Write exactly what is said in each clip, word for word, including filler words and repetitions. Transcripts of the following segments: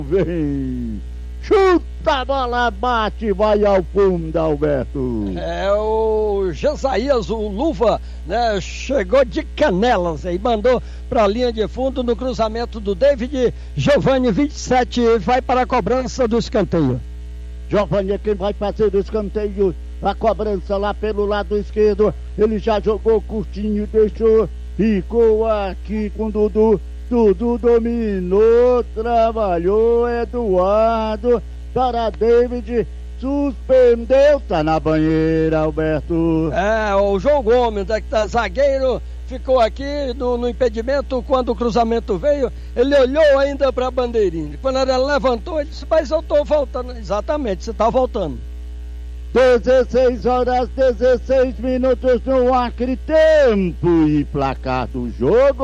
Vem! Chuta a bola, bate, vai ao fundo, Alberto. É o Jesaías, o Luva, né? Chegou de canelas e mandou para a linha de fundo no cruzamento do David. Giovanni, vinte e sete, vai para a cobrança do escanteio. Giovanni é quem vai fazer o escanteio. A cobrança lá pelo lado esquerdo. Ele já jogou curtinho, deixou. Ficou aqui com o Dudu. Dudu dominou, trabalhou, Eduardo para David, suspendeu, tá na banheira, Alberto. É, o João Gomes, é que tá zagueiro, ficou aqui no, no impedimento. Quando o cruzamento veio, ele olhou ainda pra bandeirinha. Quando ela levantou, ele disse, mas eu tô voltando. Exatamente, você tá voltando. dezesseis horas, dezesseis minutos no Acre, tempo e placar do jogo.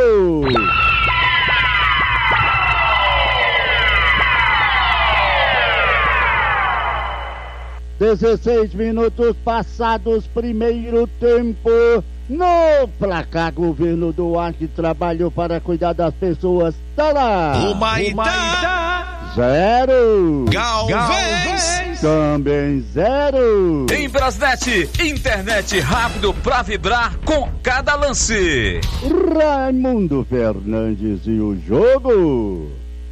dezesseis minutos passados, primeiro tempo. No placar, Governo do Acre trabalhou para cuidar das pessoas. Tá lá! Humaitá! Zero! Galvez! Também zero! Em Brasnet, internet rápido pra vibrar com cada lance. Raimundo Fernandes e o jogo.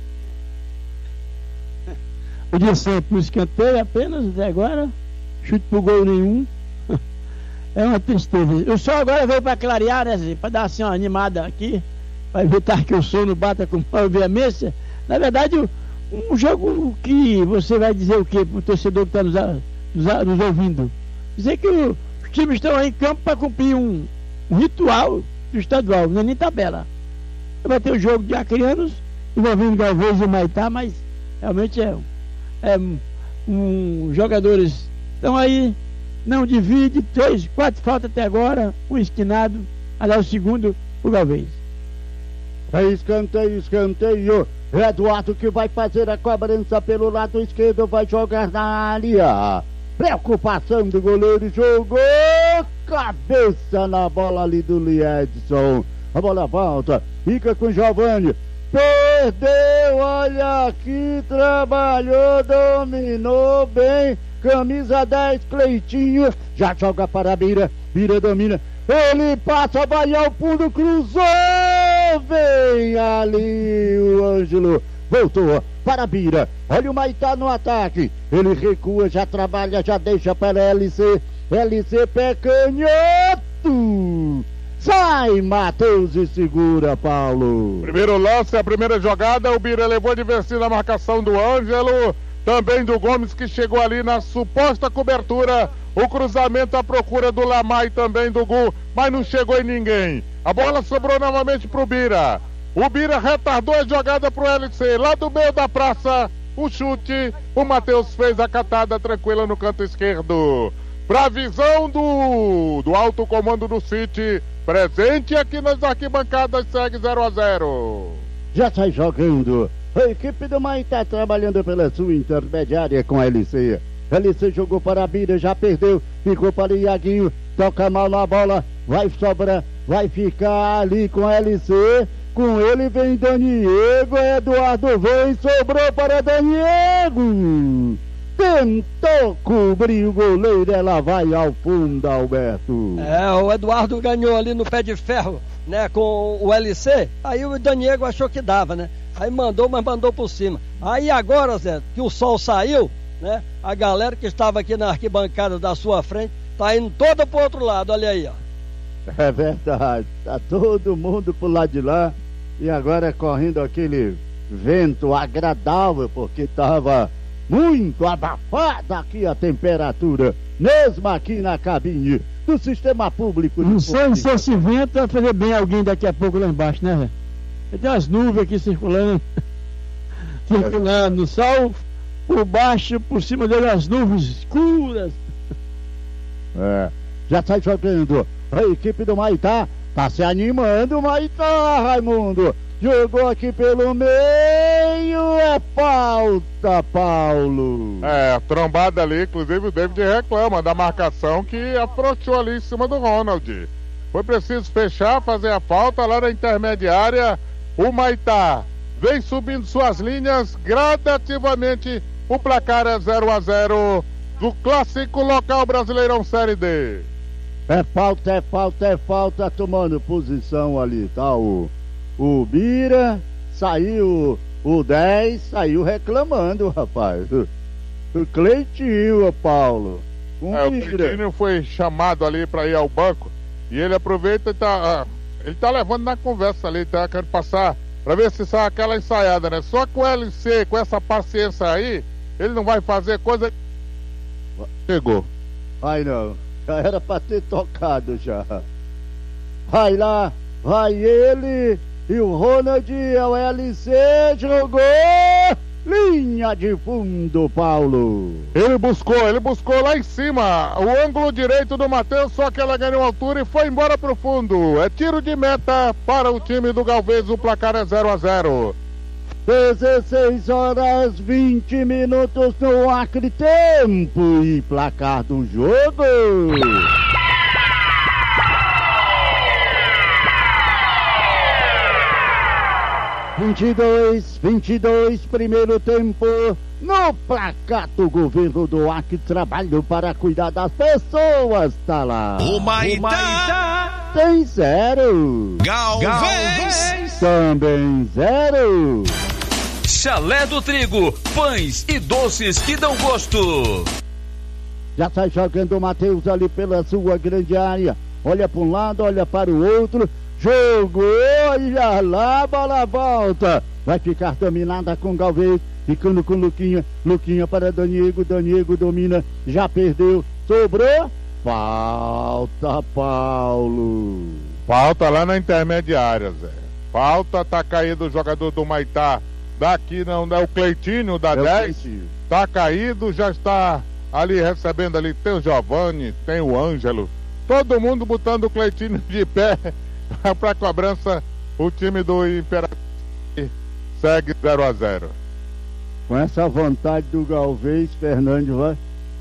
O de sempre, o escanteio apenas até agora, chute pro gol nenhum. É uma tristeza. O sol agora veio para clarear, né, para dar assim uma animada aqui, para evitar que o sono bata com maior veemência. Na verdade, um jogo que você vai dizer o quê para o torcedor que está nos, nos, nos ouvindo? Dizer que o, os times estão aí em campo para cumprir um, um ritual do estadual, não é nem tabela. Vai ter o jogo de acrianos envolvendo Galvez e Humaitá, mas realmente é É, um, jogadores estão aí, não divide, três, quatro faltas até agora, um esquinado, aliás o segundo, o Galvez. É escanteio, escanteio, Eduardo que vai fazer a cobrança pelo lado esquerdo, vai jogar na área, preocupação do goleiro, jogou, cabeça na bola ali do Liedson, a bola volta, fica com o Giovanni. Perdeu, olha aqui, trabalhou, dominou bem, camisa dez, Cleitinho, já joga para a Bira, Bira domina, ele passa, vai ao fundo, cruzou, vem ali o Ângelo, voltou para a Bira, olha o Maitá no ataque, ele recua, já trabalha, já deixa para L C, L C pé canhoto. Sai, Matheus, e segura, Paulo. Primeiro lance, a primeira jogada, o Bira levou adversário na marcação do Ângelo, também do Gomes, que chegou ali na suposta cobertura. O cruzamento à procura do Lamai, também do Gu, mas não chegou em ninguém. A bola sobrou novamente pro Bira. O Bira retardou a jogada pro L C, lá do meio da praça, o chute, o Matheus fez a catada tranquila no canto esquerdo. Pra visão do, do alto comando do City, presente aqui nas arquibancadas, segue zero a zero. Já sai jogando. A equipe do Maitá trabalhando pela sua intermediária com a L C. L C jogou para a Bira, já perdeu, ficou para o Iaguinho, toca mal na bola, vai sobrar, vai ficar ali com a L C. Com ele vem Daniego, Eduardo vem, sobrou para Daniego. Tentou cobrir o goleiro, ela vai ao fundo, Alberto. É, o Eduardo ganhou ali no pé de ferro, né, com o L C, aí o Daniego achou que dava, né, aí mandou, mas mandou por cima. Aí agora, Zé, que o sol saiu, né, a galera que estava aqui na arquibancada da sua frente, tá indo toda pro outro lado, olha aí, ó. É verdade, tá todo mundo pro lado de lá, e agora correndo aquele vento agradável, porque tava muito abafada aqui a temperatura, mesmo aqui na cabine do sistema público. Não sei se esse vento vai fazer bem a alguém daqui a pouco lá embaixo, né, velho? Tem umas nuvens aqui circulando, circulando no sol, por baixo, por cima dele as nuvens escuras. É, já sai jogando, a equipe do Maitá tá se animando, Maitá, Raimundo. Jogou aqui pelo meio, é falta, Paulo. É, trombada ali, inclusive o David reclama da marcação que afrouxou ali em cima do Ronald. Foi preciso fechar, fazer a falta lá na intermediária. O Maitá vem subindo suas linhas gradativamente. O placar é zero a zero do clássico local Brasileirão Série D. É falta, é falta, é falta, tomando posição ali, tá? O, o Bira, saiu o dez, saiu reclamando, rapaz. O, o Cleitinho, Paulo. Um é, o Cleitinho foi chamado ali para ir ao banco e ele aproveita e tá, ele tá levando na conversa ali, tá querendo passar para ver se sai aquela ensaiada, né? Só com o L C, com essa paciência aí, ele não vai fazer coisa. Chegou. Ai não, já era pra ter tocado já. Vai lá, vai ele e o Ronald, é o L C, jogou! Linha de fundo, Paulo. Ele buscou, ele buscou lá em cima o ângulo direito do Matheus, só que ela ganhou altura e foi embora pro fundo. É tiro de meta para o time do Galvez, o placar é zero a zero. dezesseis horas vinte minutos no Acre, tempo e placar do jogo. vinte e dois, vinte e dois, primeiro tempo, no placar do governo do Acre, trabalho para cuidar das pessoas, tá lá. O Maitá tem zero. Galvez também zero. Chalé do Trigo, pães e doces que dão gosto. Já sai jogando o Matheus ali pela sua grande área, olha para um lado, olha para o outro. Jogou, olha lá, a bola volta. Vai ficar dominada com Galvez, ficando com Luquinha. Luquinha para Daniego, Daniego domina, já perdeu, sobrou. Falta, Paulo. Falta lá na intermediária, Zé. Falta, tá caído o jogador do Maitá. Daqui não é o Cleitinho da dez. Tá caído, já está ali recebendo ali. Tem o Giovanni, tem o Ângelo. Todo mundo botando o Cleitinho de pé. Para cobrança, o time do Imperador segue zero a zero. Com essa vontade do Galvez, Fernandes vai.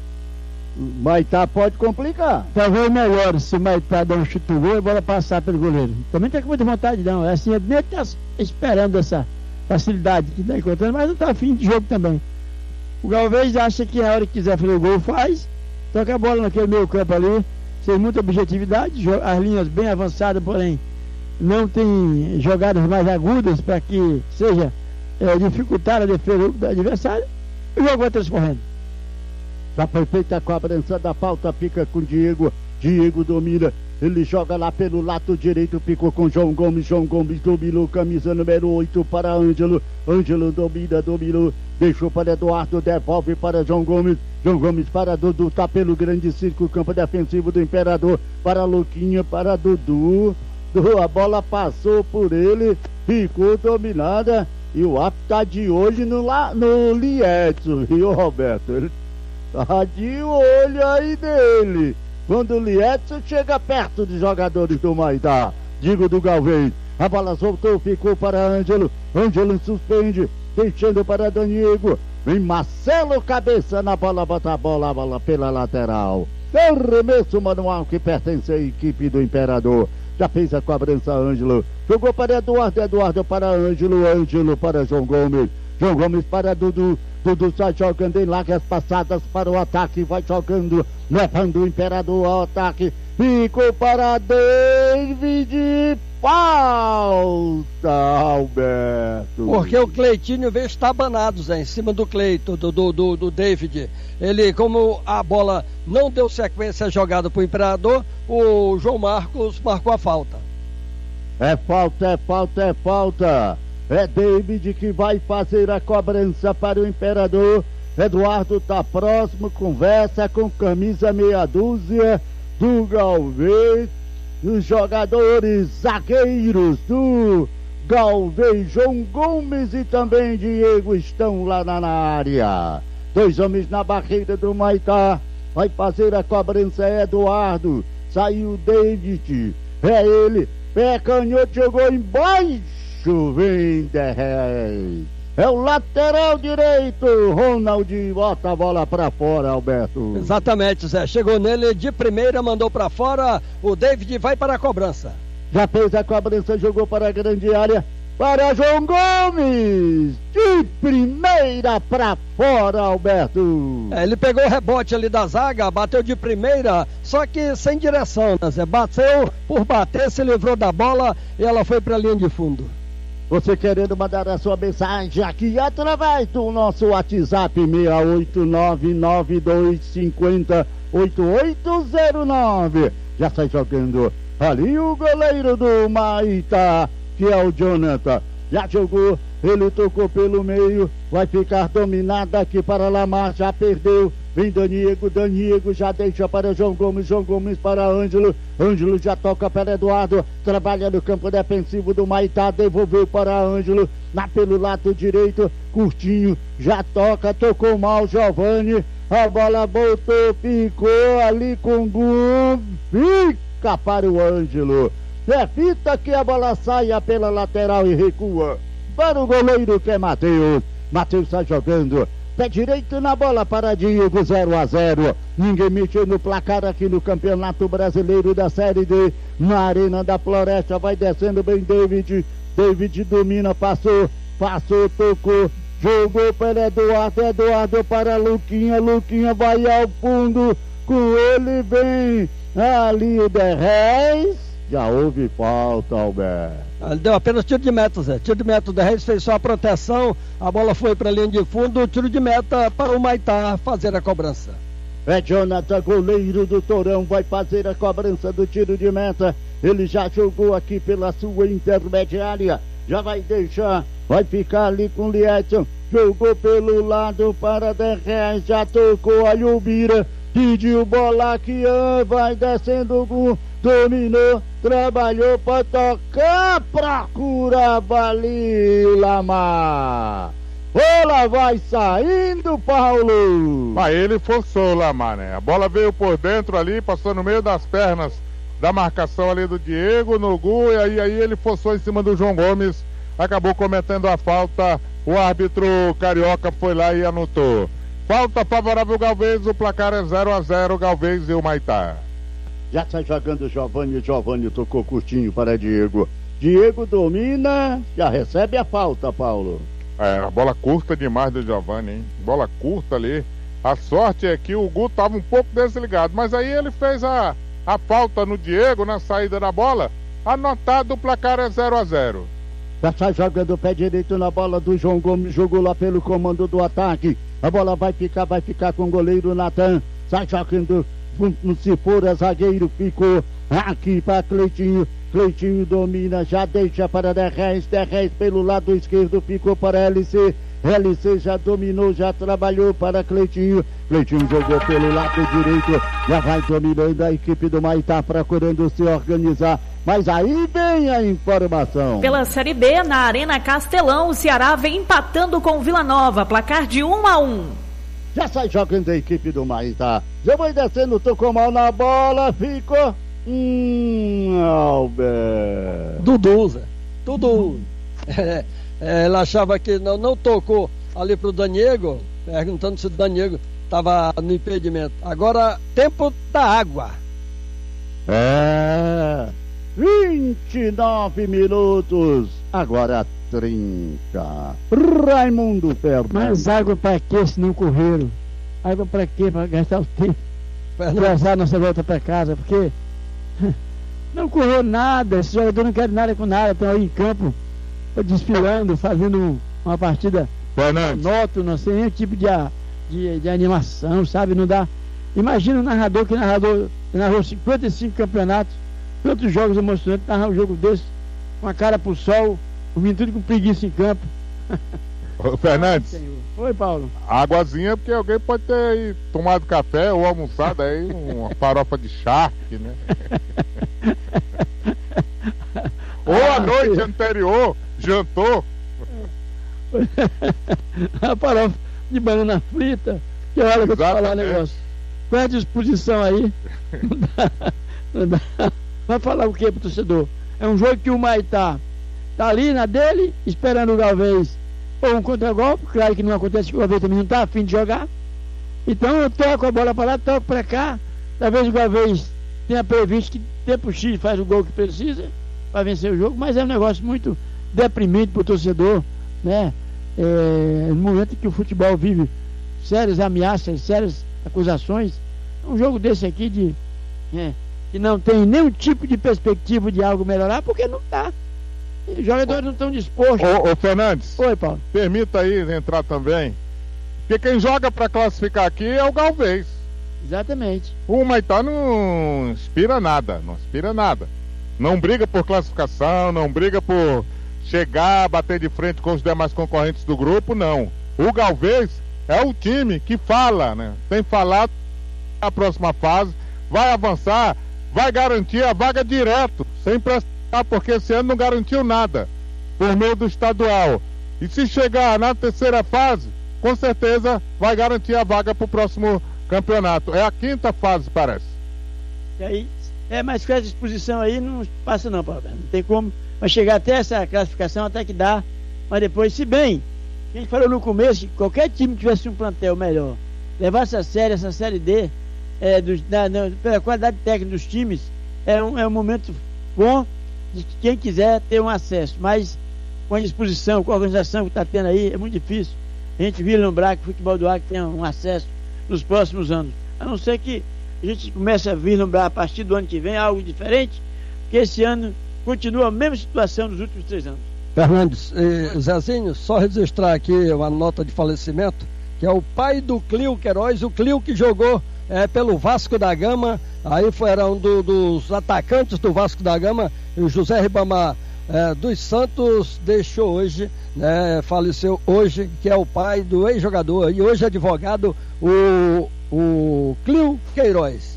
Maitá pode complicar. Talvez melhor se o Maitá dar um chute no gol e a bola passar pelo goleiro. Também tem com muita vontade, não. É assim, ele tá esperando essa facilidade que está encontrando, mas não está afim de jogo também. O Galvez acha que a hora que quiser fazer o gol, faz. Toca a bola naquele meio campo ali. Sem muita objetividade, as linhas bem avançadas, porém não tem jogadas mais agudas para que seja é, dificultar a defesa do adversário. O jogo vai transcorrendo. Já foi feita a cobrança da falta, fica com Diego. Diego domina, ele joga lá pelo lado direito, ficou com João Gomes. João Gomes dominou, camisa número oito para Ângelo. Ângelo domina, dominou, deixou para Eduardo, devolve para João Gomes. João Gomes para Dudu, tá pelo grande círculo, campo defensivo do Imperador, para Luquinha, para Dudu. A bola passou por ele, ficou dominada, e o árbitro tá de olho no, no Lietzo, viu, Roberto? Ele tá de olho aí dele. Quando o Lietzo chega perto dos jogadores do Maitá, digo do Galvez, a bola soltou, ficou para Ângelo. Ângelo suspende, deixando para Daniego. Vem Marcelo, cabeça na bola, bota a bola, a bola pela lateral. Tem remesso manual que pertence à equipe do Imperador. Já fez a cobrança Ângelo. Jogou para Eduardo, Eduardo para Ângelo, Ângelo para João Gomes. João Gomes para Dudu. Dudu sai jogando em largas passadas para o ataque. Vai jogando, levando o Imperador ao ataque. Ficou para David. Falta, Alberto. Porque o Cleitinho veio estabanado, Zé, em cima do Cleito, do, do, do, do David. Ele, como a bola não deu sequência jogada para o Imperador, o João Marcos marcou a falta. É falta, é falta, é falta. É David que vai fazer a cobrança para o Imperador. Eduardo tá próximo, conversa com camisa meia dúzia do Galvez. Os jogadores zagueiros do Galvez, João Gomes e também Diego estão lá na área. Dois homens na barreira do Maitá. Vai fazer a cobrança Eduardo. Saiu David. É ele. Pé canhoto, jogou embaixo. Vem dez. É o lateral direito. Ronald bota a bola pra fora, Alberto. Exatamente, Zé. Chegou nele de primeira, mandou pra fora. O David vai para a cobrança. Já fez a cobrança, jogou para a grande área. para João Gomes, de primeira pra fora, Alberto. É, ele pegou o rebote ali da zaga, bateu de primeira, só que sem direção, né, Zé? Bateu por bater, se livrou da bola e ela foi pra linha de fundo. Você querendo mandar a sua mensagem aqui através do nosso WhatsApp seis oito nove nove dois cinco zero oito oito zero nove. Já sai jogando ali o goleiro do Maitá, que é o Jonathan. Já jogou, ele tocou pelo meio, vai ficar dominado aqui para Lamar, já perdeu. Vem Daniego, Daniego já deixa para João Gomes, João Gomes para Ângelo, Ângelo já toca para Eduardo, trabalha no campo defensivo do Maitá, devolveu para Ângelo, lá pelo lado direito, Curtinho, já toca, tocou mal Giovani, a bola voltou, ficou ali com o Gu, fica para o Ângelo, é fita que a bola saia pela lateral e recua, para o goleiro que é Matheus, Matheus está jogando, pé direito na bola para Diego, zero a zero. Ninguém mexeu no placar aqui no Campeonato Brasileiro da Série D. Na Arena da Floresta vai descendo bem David. David domina, passou, passou, tocou. Jogou para Eduardo, Eduardo para Luquinha. Luquinha vai ao fundo. Com ele vem ali o Derrez. Já houve falta, Alberto. Ele deu apenas tiro de meta, Zé. Tiro de meta, o Derrez fez só a proteção, a bola foi para a linha de fundo, tiro de meta para o Maitá fazer a cobrança. É Jonathan, goleiro do Torão, vai fazer a cobrança do tiro de meta. Ele já jogou aqui pela sua intermediária, já vai deixar, vai ficar ali com o Liedson. Jogou pelo lado para Derrez, já tocou a Yubira, pediu bola aqui, vai descendo o gol. Dominou, trabalhou para tocar, procurava ali o Lamar. Bola vai saindo, Paulo. Mas ele forçou o Lamar, né? A bola veio por dentro ali, passou no meio das pernas da marcação ali do Diego no gol, e aí, aí ele forçou em cima do João Gomes, acabou cometendo a falta. O árbitro carioca foi lá e anotou. Falta favorável ao Galvez, o placar é zero a zero, Galvez e o Maitá. Já sai jogando Giovani, Giovani tocou curtinho para Diego. Diego domina, já recebe a falta, Paulo. É, a bola curta demais do Giovani, hein? Bola curta ali. A sorte é que o Gu estava um pouco desligado, mas aí ele fez a, a falta no Diego na saída da bola. Anotado, o placar é zero a zero. Já sai jogando o pé direito na bola do João Gomes, jogou lá pelo comando do ataque. A bola vai ficar, vai ficar com o goleiro Natan. Sai jogando. Se for a zagueiro, ficou aqui para Cleitinho. Cleitinho domina, já deixa para Derrez. Derrez pelo lado esquerdo, ficou para L C. L C já dominou, já trabalhou para Cleitinho. Cleitinho jogou pelo lado direito, já vai dominando a equipe do Maitá, procurando se organizar. Mas aí vem a informação. Pela Série B, na Arena Castelão, o Ceará vem empatando com Vila Nova, placar de um a um. Já sai jogando a equipe do Maitá. Já vai descendo, tocou mal na bola, ficou. Hum, Alberto. Dudu, Zé. Dudu. É, é, ela achava que não, não tocou ali pro Daniego, perguntando se o Daniego estava no impedimento. Agora, tempo da água. É. vinte e nove minutos. Agora trinta. Raimundo Fernandes. Mas água pra quê se não correram? Água pra quê? Pra gastar o tempo. Atrasar nossa volta pra casa, porque não correu nada. Esses jogadores não querem nada com nada. Estão aí em campo, desfilando, fazendo uma partida monótona, sem nenhum tipo de, de, de animação, sabe? Não dá. Imagina o narrador que narrador, narrou cinquenta e cinco campeonatos, quantos jogos emocionantes, narrar um jogo desse, com a cara pro sol, ouvindo tudo com preguiça em campo. Ô, Fernandes. Oi, Paulo. Águazinha, porque alguém pode ter aí tomado café ou almoçado aí, uma farofa de charque, né? Ou a noite anterior, jantou. A farofa de banana frita, que hora que eu vou falar o negócio. Qual é a disposição aí? Não dá, não dá. Vai falar o que pro torcedor? É um jogo que o Maitá tá ali na dele, esperando o Galvez ou um contra-golpe, claro que não acontece que o Galvez também não tá a fim de jogar. Então eu toco a bola para lá, toco para cá, talvez o Galvez tenha previsto que tempo X faz o gol que precisa para vencer o jogo, mas é um negócio muito deprimente para o torcedor, né? É, no momento que o futebol vive sérias ameaças, sérias acusações, um jogo desse aqui de é, que não tem nenhum tipo de perspectiva de algo melhorar, porque não está. Os jogadores não estão dispostos. Ô, ô Fernandes, Oi, Paulo. Permita aí entrar também, porque quem joga para classificar aqui é o Galvez. Exatamente. O Humaitá não inspira nada, não inspira nada. Não briga por classificação, não briga por chegar, bater de frente com os demais concorrentes do grupo, não. O Galvez é o time que fala, né? Tem falado na próxima fase, vai avançar, vai garantir a vaga direto, sem prestar, porque esse ano não garantiu nada por meio do estadual. E se chegar na terceira fase, com certeza vai garantir a vaga para o próximo campeonato. É a quinta fase, parece. E aí, é, mas com essa disposição aí não passa não, Paulo. Não tem como. Vai chegar até essa classificação, até que dá. Mas depois, se bem, a gente falou no começo que qualquer time que tivesse um plantel melhor, levasse a sério essa Série D, é, dos, na, na, pela qualidade técnica dos times, é um, é um momento bom de quem quiser ter um acesso. Mas com a disposição, com a organização que está tendo aí, é muito difícil a gente vislumbrar que o futebol do Acre tenha um acesso nos próximos anos, a não ser que a gente comece a vislumbrar a partir do ano que vem algo diferente, porque esse ano continua a mesma situação dos últimos três anos. Fernandes, eh, Zezinho, só registrar aqui uma nota de falecimento, que é o pai do Cleo Queiroz, o Cleo que jogou eh, pelo Vasco da Gama, aí foi, era um do, dos atacantes do Vasco da Gama, e o José Ribamar eh, dos Santos deixou hoje, né, faleceu hoje, que é o pai do ex-jogador e hoje advogado, o, o Cleo Queiroz.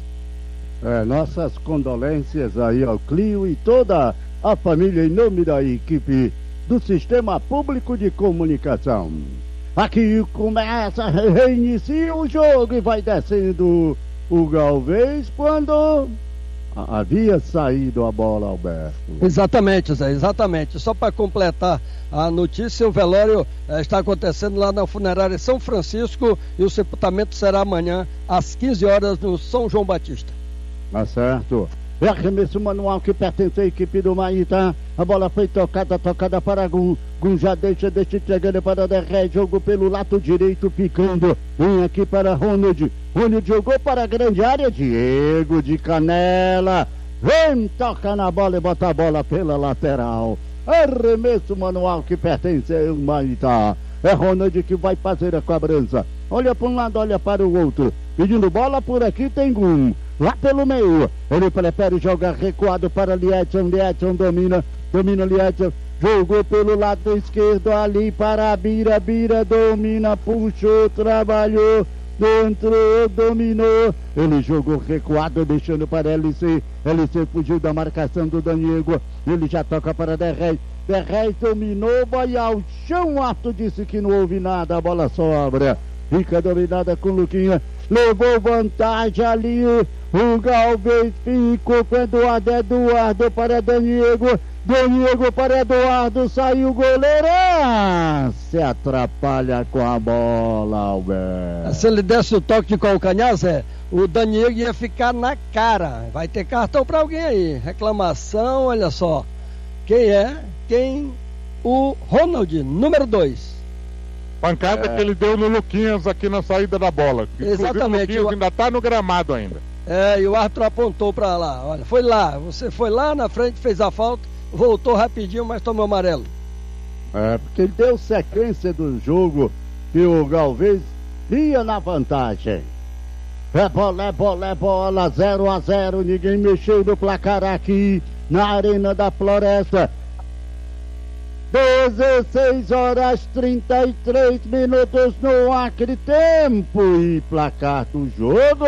É, nossas condolências aí ao Clio e toda a família em nome da equipe do Sistema Público de Comunicação. Aqui começa, reinicia o jogo e vai descendo o Galvez quando havia saído a bola, Alberto. Exatamente, Zé, exatamente. Só para completar a notícia, o velório eh, está acontecendo lá na funerária São Francisco e o sepultamento será amanhã às quinze horas no São João Batista. Tá certo. É arremesso manual que pertence à equipe do Maíta. A bola foi tocada, tocada para Gum. Gum já deixa, deixa chegando para o Derré. Jogo pelo lado direito, picando. Vem aqui para Ronald. Ronald jogou para a grande área. Diego de Canela. Vem, toca na bola e bota a bola pela lateral. Arremesso manual que pertence ao Maíta. É Ronald que vai fazer a cobrança. Olha para um lado, olha para o outro. Pedindo bola por aqui tem Gum. Lá pelo meio, ele prefere jogar recuado para Liedson. Liedson domina, domina Liedson. Jogou pelo lado esquerdo ali para a Bira. Bira domina, puxou, trabalhou, entrou, dominou. Ele jogou recuado, deixando para L C. L C fugiu da marcação do Daniego. Ele já toca para Derrez. Derrez dominou, vai ao chão. Ato disse que não houve nada, a bola sobra. Fica dominada com Luquinha. Levou vantagem ali. O Galvez ficou com Eduardo. Eduardo para Daniego. Daniego para Eduardo. Saiu o goleiro. Ah, se atrapalha com a bola, Alberto. Se ele desse o toque de calcanhar, Zé, o Daniego ia ficar na cara. Vai ter cartão para alguém aí. Reclamação, olha só. Quem é? Quem? O Ronald, número dois. Pancada é. que ele deu no Luquinhas aqui na saída da bola. Exatamente. O Luquinhas ainda está no gramado ainda. É, e o árbitro apontou para lá. Olha, foi lá. Você foi lá na frente, fez a falta, voltou rapidinho, mas tomou amarelo. É, porque ele deu sequência do jogo e o Galvez ia na vantagem. É bola, é bola, é bola, zero a zero. Ninguém mexeu no placar aqui na Arena da Floresta. dezesseis horas trinta e três minutos no Acre, tempo e placar do jogo.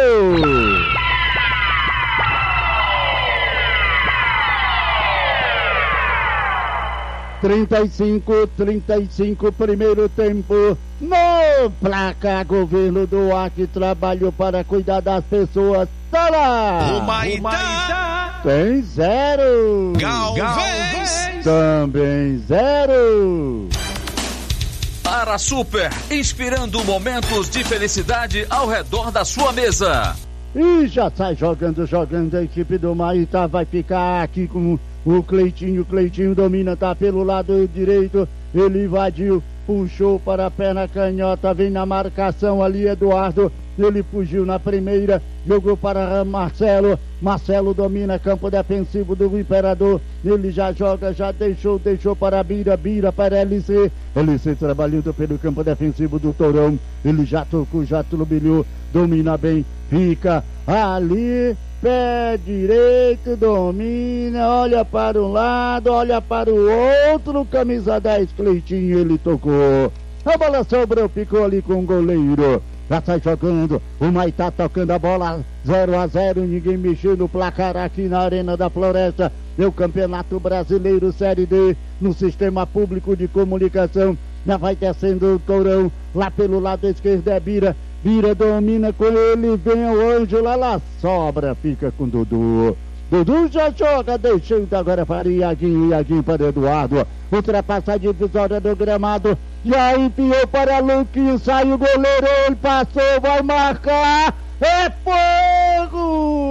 trinta e cinco, trinta e cinco, primeiro tempo. No placar, governo do Acre trabalhou para cuidar das pessoas. Tá lá! O Maitá tem zero. Galvez também zero. Para Super, inspirando momentos de felicidade ao redor da sua mesa. E já sai jogando, jogando a equipe do Maitá. Vai ficar aqui com O Cleitinho, Cleitinho domina, tá pelo lado direito. Ele invadiu, puxou para a perna canhota, vem na marcação ali Eduardo. Ele fugiu na primeira, jogou para Marcelo. Marcelo domina campo defensivo do Imperador. Ele já joga, já deixou, deixou para Bira, Bira para L C. L C trabalhando pelo campo defensivo do Tourão. Ele já tocou, já turbilhou, domina bem, fica ali. Pé direito, domina, olha para um lado, olha para o outro, camisa dez, Cleitinho, ele tocou. A bola sobrou, ficou ali com o goleiro. Já sai jogando, o Maitá tocando a bola, zero a zero, ninguém mexeu no placar aqui na Arena da Floresta. É o Campeonato Brasileiro Série D, no Sistema Público de Comunicação. Já vai descendo o Tourão, lá pelo lado esquerdo é Bira. Bira domina com ele, vem o Ângelo, lá sobra, fica com Dudu. Dudu já joga, deixando agora para Iaguinho, Iaguinho para Eduardo. Ultrapassa a divisória do gramado, já enfiou para Luquinho, sai o goleiro, ele passou, vai marcar, é fogo!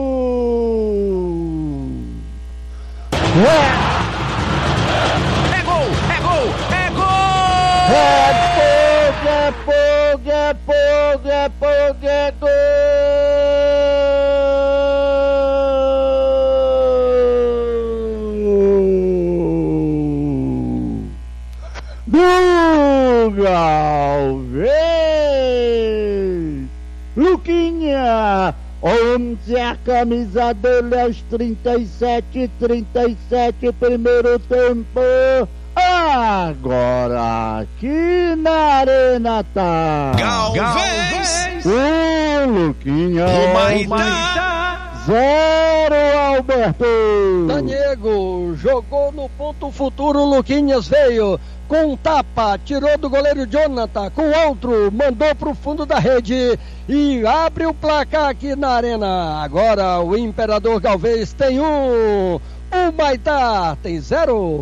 É! É gol, é gol, é gol! É fogo, é fogo, é fogo, é fogo, é gol! Do Galvez! Luquinha! onze a camisa dele aos trinta e sete, trinta e sete, primeiro tempo. Agora aqui na Arena tá Galvez! Um Luquinha, o Maitá, zero Alberto. Daniego jogou no ponto futuro, Luquinhas veio com um tapa, tirou do goleiro Jonathan, com outro, mandou pro fundo da rede e abre o placar aqui na Arena. Agora o Imperador Galvez tem um, o Maitá tem zero.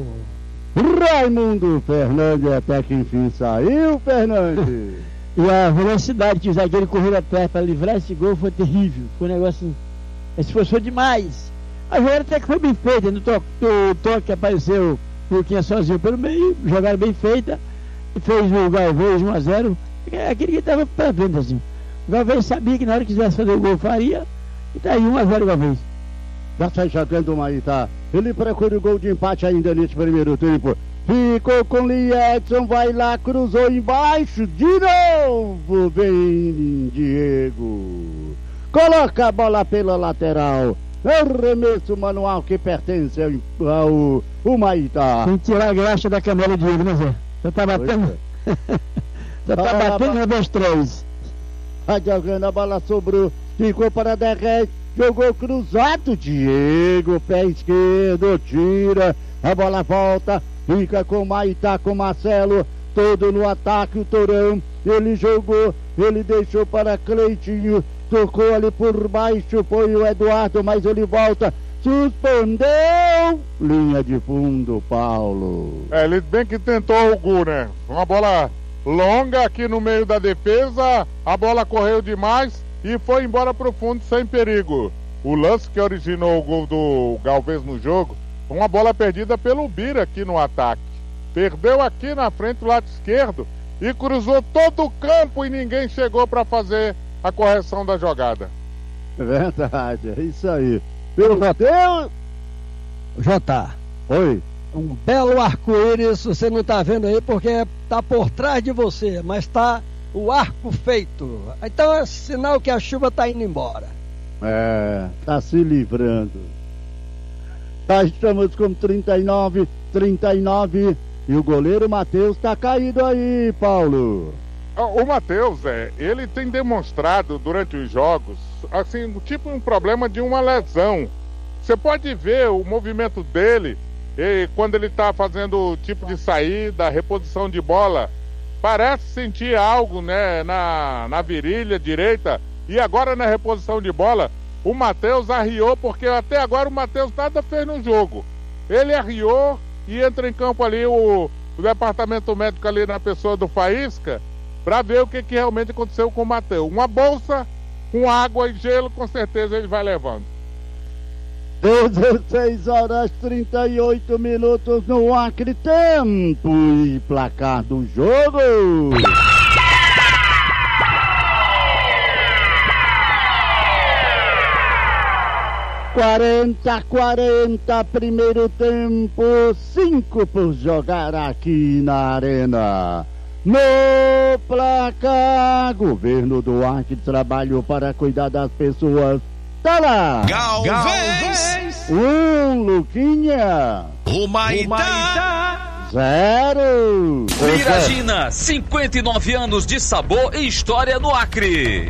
Raimundo Fernandes até que enfim saiu, Fernandes. E a velocidade que o zagueiro correu atrás para livrar esse gol foi terrível. Foi um negócio, esforçou demais. A jogada até que foi bem feita, no toque, no toque apareceu o Luquinha sozinho pelo meio, jogada bem feita, e fez o Galvez um a zero. É aquele que estava para frente assim. O Galvez sabia que na hora que quisesse fazer o gol faria, e tá aí um a zero o Galvez. Já sai jogando o Maitá. Ele procura o gol de empate ainda nesse primeiro tempo. Ficou com Liedson, vai lá, cruzou embaixo, de novo vem Diego. Coloca a bola pela lateral. É o remesso manual que pertence ao, ao, ao Maitá. Tem que tirar a graxa da câmera, Diego, né, Zé? Você tá batendo? Você tá batendo na dois três. Vai jogando, a bola sobrou, ficou para Derrete, jogou cruzado, Diego, pé esquerdo, tira, a bola volta, fica com o Maitá, com o Marcelo, todo no ataque, o Tourão, ele jogou, ele deixou para Cleitinho, tocou ali por baixo, foi o Eduardo, mas ele volta, suspendeu, linha de fundo, Paulo. É, ele bem que tentou o gol, né? Uma bola longa aqui no meio da defesa, a bola correu demais e foi embora pro fundo sem perigo. O lance que originou o gol do Galvez no jogo, uma bola perdida pelo Bira aqui no ataque. Perdeu aqui na frente do lado esquerdo e cruzou todo o campo e ninguém chegou para fazer a correção da jogada. É verdade, é isso aí. Meu Deus! Jota, oi. Um belo arco-íris, você não tá vendo aí porque tá por trás de você, mas tá o arco feito. Então é sinal que a chuva tá indo embora. É, tá se livrando. Tá, estamos com trinta e nove, trinta e nove e o goleiro Matheus tá caído aí, Paulo. O Matheus, é, ele tem demonstrado durante os jogos, assim, tipo um problema de uma lesão. Você pode ver o movimento dele, e quando ele tá fazendo o tipo de saída, reposição de bola, parece sentir algo, né, na, na virilha direita, e agora na reposição de bola, o Matheus arriou, porque até agora o Matheus nada fez no jogo. Ele arriou e entra em campo ali o, o departamento médico ali na pessoa do Faísca, para ver o que, que realmente aconteceu com o Matheus. Uma bolsa com água e gelo, com certeza ele vai levando. dezesseis horas trinta e oito minutos no Acre, tempo e placar do jogo. quarenta a quarenta, primeiro tempo, cinco por jogar aqui na Arena. No placar, Governo do Acre trabalhou para cuidar das pessoas. Tá lá! Galvez! Um, Luquinha! Humaitá! Zero! Miragina, cinquenta e nove anos de sabor e história no Acre.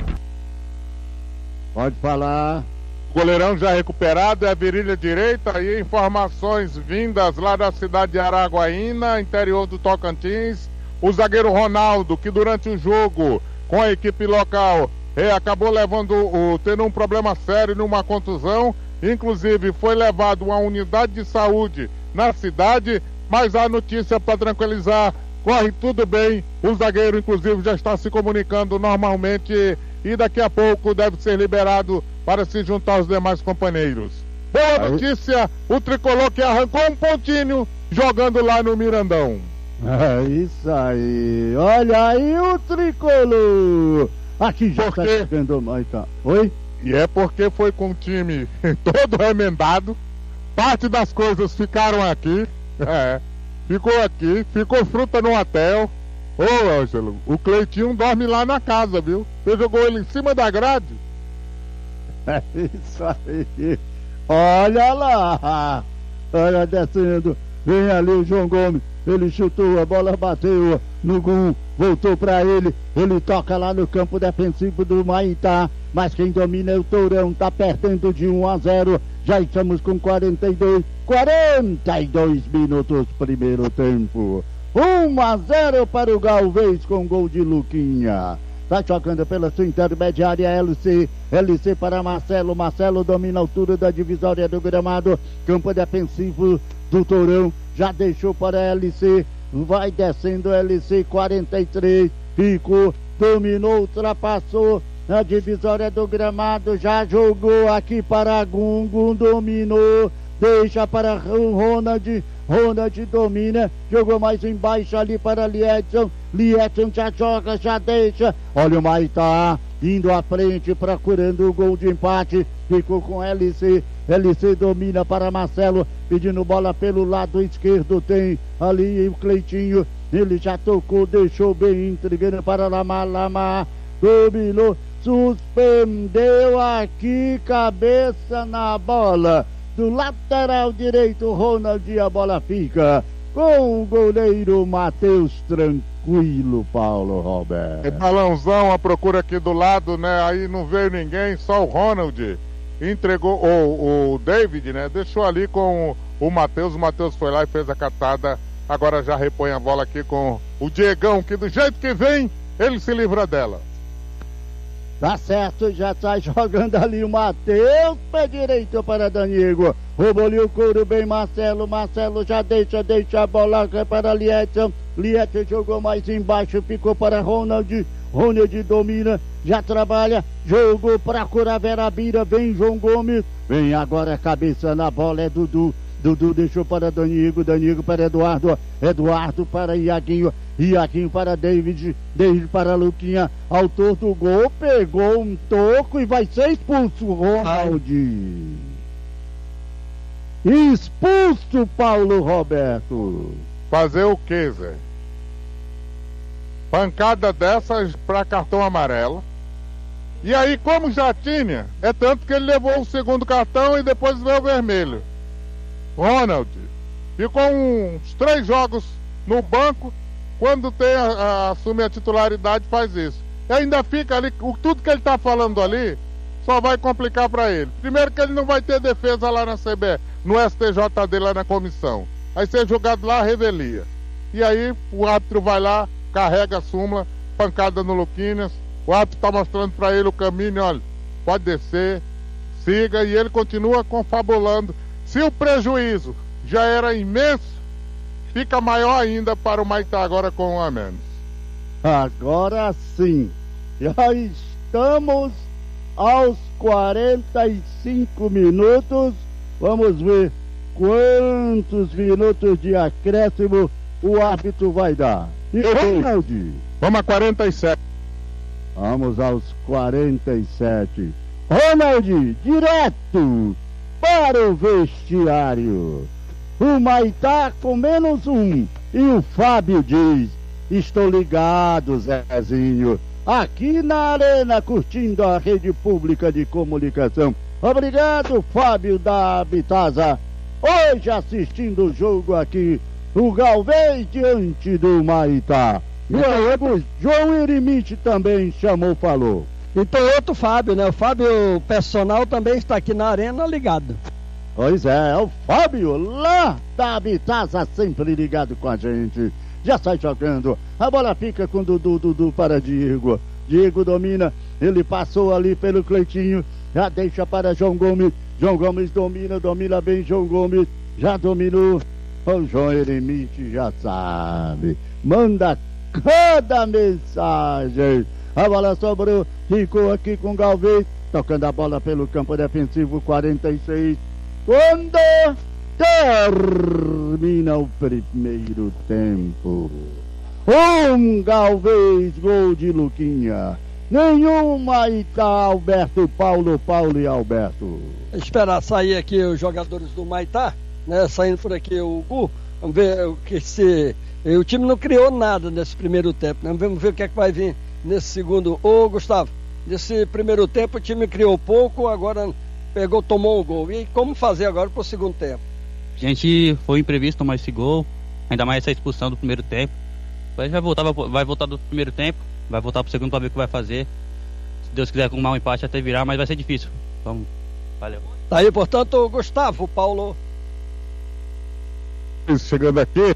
Pode falar. Goleirão já recuperado, é a virilha direita, e informações vindas lá da cidade de Araguaína, interior do Tocantins. O zagueiro Ronaldo, que durante o jogo com a equipe local é, acabou levando o, tendo um problema sério numa contusão, inclusive foi levado a uma unidade de saúde na cidade, mas a notícia para tranquilizar, corre tudo bem, o zagueiro inclusive já está se comunicando normalmente e daqui a pouco deve ser liberado para se juntar aos demais companheiros. Boa notícia, o tricolor que arrancou um pontinho jogando lá no Mirandão. É isso aí, olha aí o tricolor. Aqui já Por está quê? chegando mais, tá? Oi? E é porque foi com o time todo remendado, parte das coisas ficaram aqui, é, ficou aqui, ficou fruta no hotel. Ô Ângelo, o Cleitinho dorme lá na casa, viu? Você jogou ele em cima da grade? É isso aí. Olha lá. Olha descendo. Vem ali o João Gomes. Ele chutou, a bola bateu no gol. Voltou pra ele. Ele toca lá no campo defensivo do Maitá. Mas quem domina é o Tourão. Tá perdendo de um a zero. Já estamos com quarenta e dois. quarenta e dois minutos, primeiro tempo. um a zero para o Galvez com gol de Luquinha. Tá jogando pela sua intermediária L C. L C para Marcelo. Marcelo domina a altura da divisória do gramado. Campo defensivo do Tourão. Já deixou para L C. Vai descendo L C quarenta e três. Ficou, dominou, ultrapassou na divisória do gramado. Já jogou aqui para Gungun. Dominou. Deixa para o Ronald. Ronald domina, jogou mais embaixo ali para Liedson. Liedson já joga, já deixa. Olha o Maitá indo à frente, procurando o gol de empate. Ficou com L C. L C domina para Marcelo, pedindo bola pelo lado esquerdo. Tem ali o Cleitinho. Ele já tocou, deixou bem, entregando para Lamar. Lamar dominou, suspendeu aqui, cabeça na bola. Do lateral direito, Ronald, a bola fica com o goleiro Matheus tranquilo, Paulo Roberto. É balãozão, a procura aqui do lado, né? Aí não veio ninguém, só o Ronald entregou, o, o David, né? Deixou ali com o, o Matheus, o Matheus foi lá e fez a catada. Agora já repõe a bola aqui com o Diegão, que do jeito que vem, ele se livra dela. Tá certo, já sai jogando ali o Matheus, pé direito para Daniego. Roubou-lhe o couro bem Marcelo. Marcelo já deixa, deixa a bola para Liedson. Liedson jogou mais embaixo, ficou para Ronald. Ronald domina, já trabalha, jogou para Curaverabira. Vem João Gomes, vem agora a cabeça na bola, é Dudu. Dudu deixou para Daniego, Daniego para Eduardo, Eduardo para Iaguinho, Iaguinho para David, David para Luquinha, autor do gol, pegou um toco e vai ser expulso, Ronald. Expulso, Paulo Roberto. Fazer o que, Zé? Pancada dessas para cartão amarelo. E aí, como já tinha, é tanto que ele levou o segundo cartão e depois veio o vermelho. Ronald ficou uns três jogos no banco. Quando tem a, a, assume a titularidade, faz isso. E ainda fica ali, o, tudo que ele tá falando ali só vai complicar para ele. Primeiro que ele não vai ter defesa lá na C B F, no S T J D lá na comissão. Vai ser jogado lá a revelia. E aí o árbitro vai lá, carrega a súmula, pancada no Luquinhas. O árbitro tá mostrando para ele o caminho, olha, pode descer, siga, e ele continua confabulando. Se o prejuízo já era imenso, fica maior ainda para o Maitá agora com um a menos. Agora sim, já estamos aos quarenta e cinco minutos Vamos ver quantos minutos de acréscimo o árbitro vai dar. E Ronaldo? Vamos a quarenta e sete. Vamos aos quarenta e sete. Ronaldo, direto para o vestiário. O Maitá com menos um. E o Fábio diz: estou ligado, Zezinho, aqui na Arena, curtindo a rede pública de comunicação. Obrigado, Fábio da Bitasa. Hoje assistindo o jogo aqui, o Galvez diante do Maitá. E o João Eremite também chamou, falou. E tem outro Fábio, né? O Fábio personal também está aqui na Arena ligado. Pois é, é o Fábio lá da Bitasa, sempre ligado com a gente. Já sai jogando, a bola fica com o Dudu, Dudu para Diego. Diego domina, ele passou ali pelo Cleitinho, já deixa para João Gomes. João Gomes domina, domina bem João Gomes, já dominou. O João Eremite já sabe, manda cada mensagem. A bola sobrou, ficou aqui com o Galvez, tocando a bola pelo campo defensivo, quarenta e seis. Quando termina o primeiro tempo, um Galvez, gol de Luquinha. Nenhuma Maitá, Alberto, Paulo, Paulo e Alberto. Esperar sair aqui os jogadores do Maitá, né? Saindo por aqui o Gu. Vamos ver o que se... O time não criou nada nesse primeiro tempo, né? Vamos ver o que é que vai vir nesse segundo. Ô, Gustavo, nesse primeiro tempo o time criou pouco, agora pegou, tomou um gol. E como fazer agora pro segundo tempo? A gente foi imprevisto tomar esse gol, ainda mais essa expulsão do primeiro tempo. Depois vai voltar, vai voltar do primeiro tempo, vai voltar pro segundo para ver o que vai fazer. Se Deus quiser arrumar um empate até virar, mas vai ser difícil. Vamos, valeu. Tá aí, portanto, Gustavo, Paulo. Chegando aqui.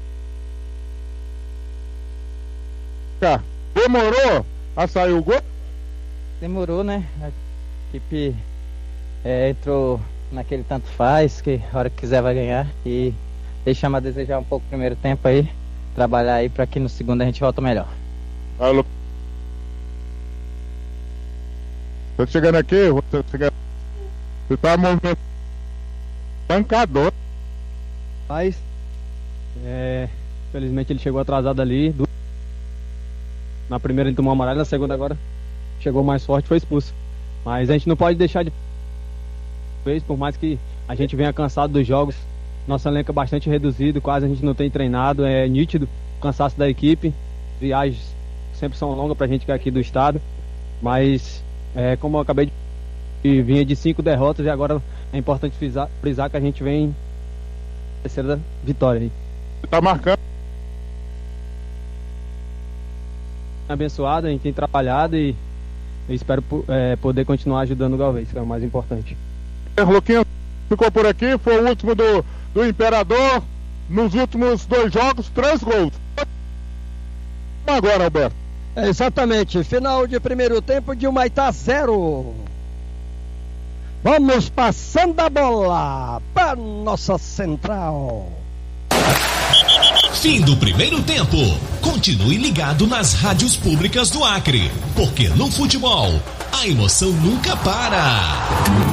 Demorou a sair o gol? Demorou, né? A equipe é, entrou naquele tanto faz, que a hora que quiser vai ganhar. E deixamos a desejar um pouco o primeiro tempo aí. Trabalhar aí para que no segundo a gente volta melhor. Alô. Tô chegando aqui, você chegando. Você tá movimentando. Pancador. Mas, é, infelizmente ele chegou atrasado ali. Na primeira ele tomou amarelo, na segunda agora chegou mais forte, foi expulso. Mas a gente não pode deixar de vez, por mais que a gente venha cansado dos jogos, nosso elenco é bastante reduzido, quase a gente não tem treinado, é nítido o cansaço da equipe. Viagens sempre são longas pra gente que é aqui do estado, mas é, como eu acabei de vinha de cinco derrotas e agora é importante frisar, frisar que a gente vem terceira vitória aí. Tá marcando. Abençoado, a gente tem trabalhado e eu espero é, poder continuar ajudando o Galvez, que é o mais importante. Luquinha ficou por aqui, foi o último do, do Imperador, nos últimos dois jogos, três gols. Agora, Alberto. É, exatamente, final de primeiro tempo de Humaitá zero. Vamos passando a bola para nossa central. Fim do primeiro tempo. Continue ligado nas rádios públicas do Acre, porque no futebol a emoção nunca para.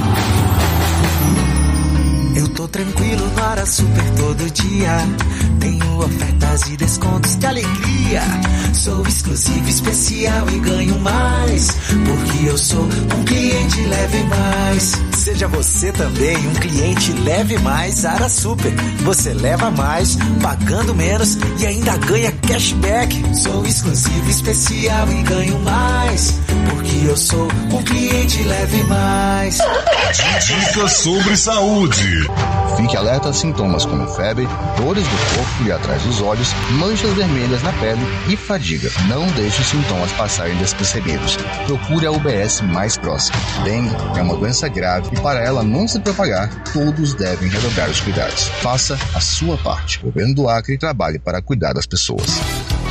Eu tô tranquilo no Ara Super todo dia. Tenho ofertas e descontos de alegria. Sou exclusivo, especial e ganho mais, porque eu sou um cliente Leve Mais. Seja você também um cliente Leve Mais Ara Super. Você leva mais, pagando menos e ainda ganha cashback. Sou exclusivo, especial e ganho mais, porque eu sou um cliente Leve Mais. Dicas sobre saúde. Fique alerta a sintomas como febre, dores do corpo e atrás dos olhos, manchas vermelhas na pele e fadiga. Não deixe os sintomas passarem despercebidos. Procure a U B S mais próxima. Dengue é uma doença grave e para ela não se propagar, todos devem redobrar os cuidados. Faça a sua parte. O governo do Acre trabalhe para cuidar das pessoas.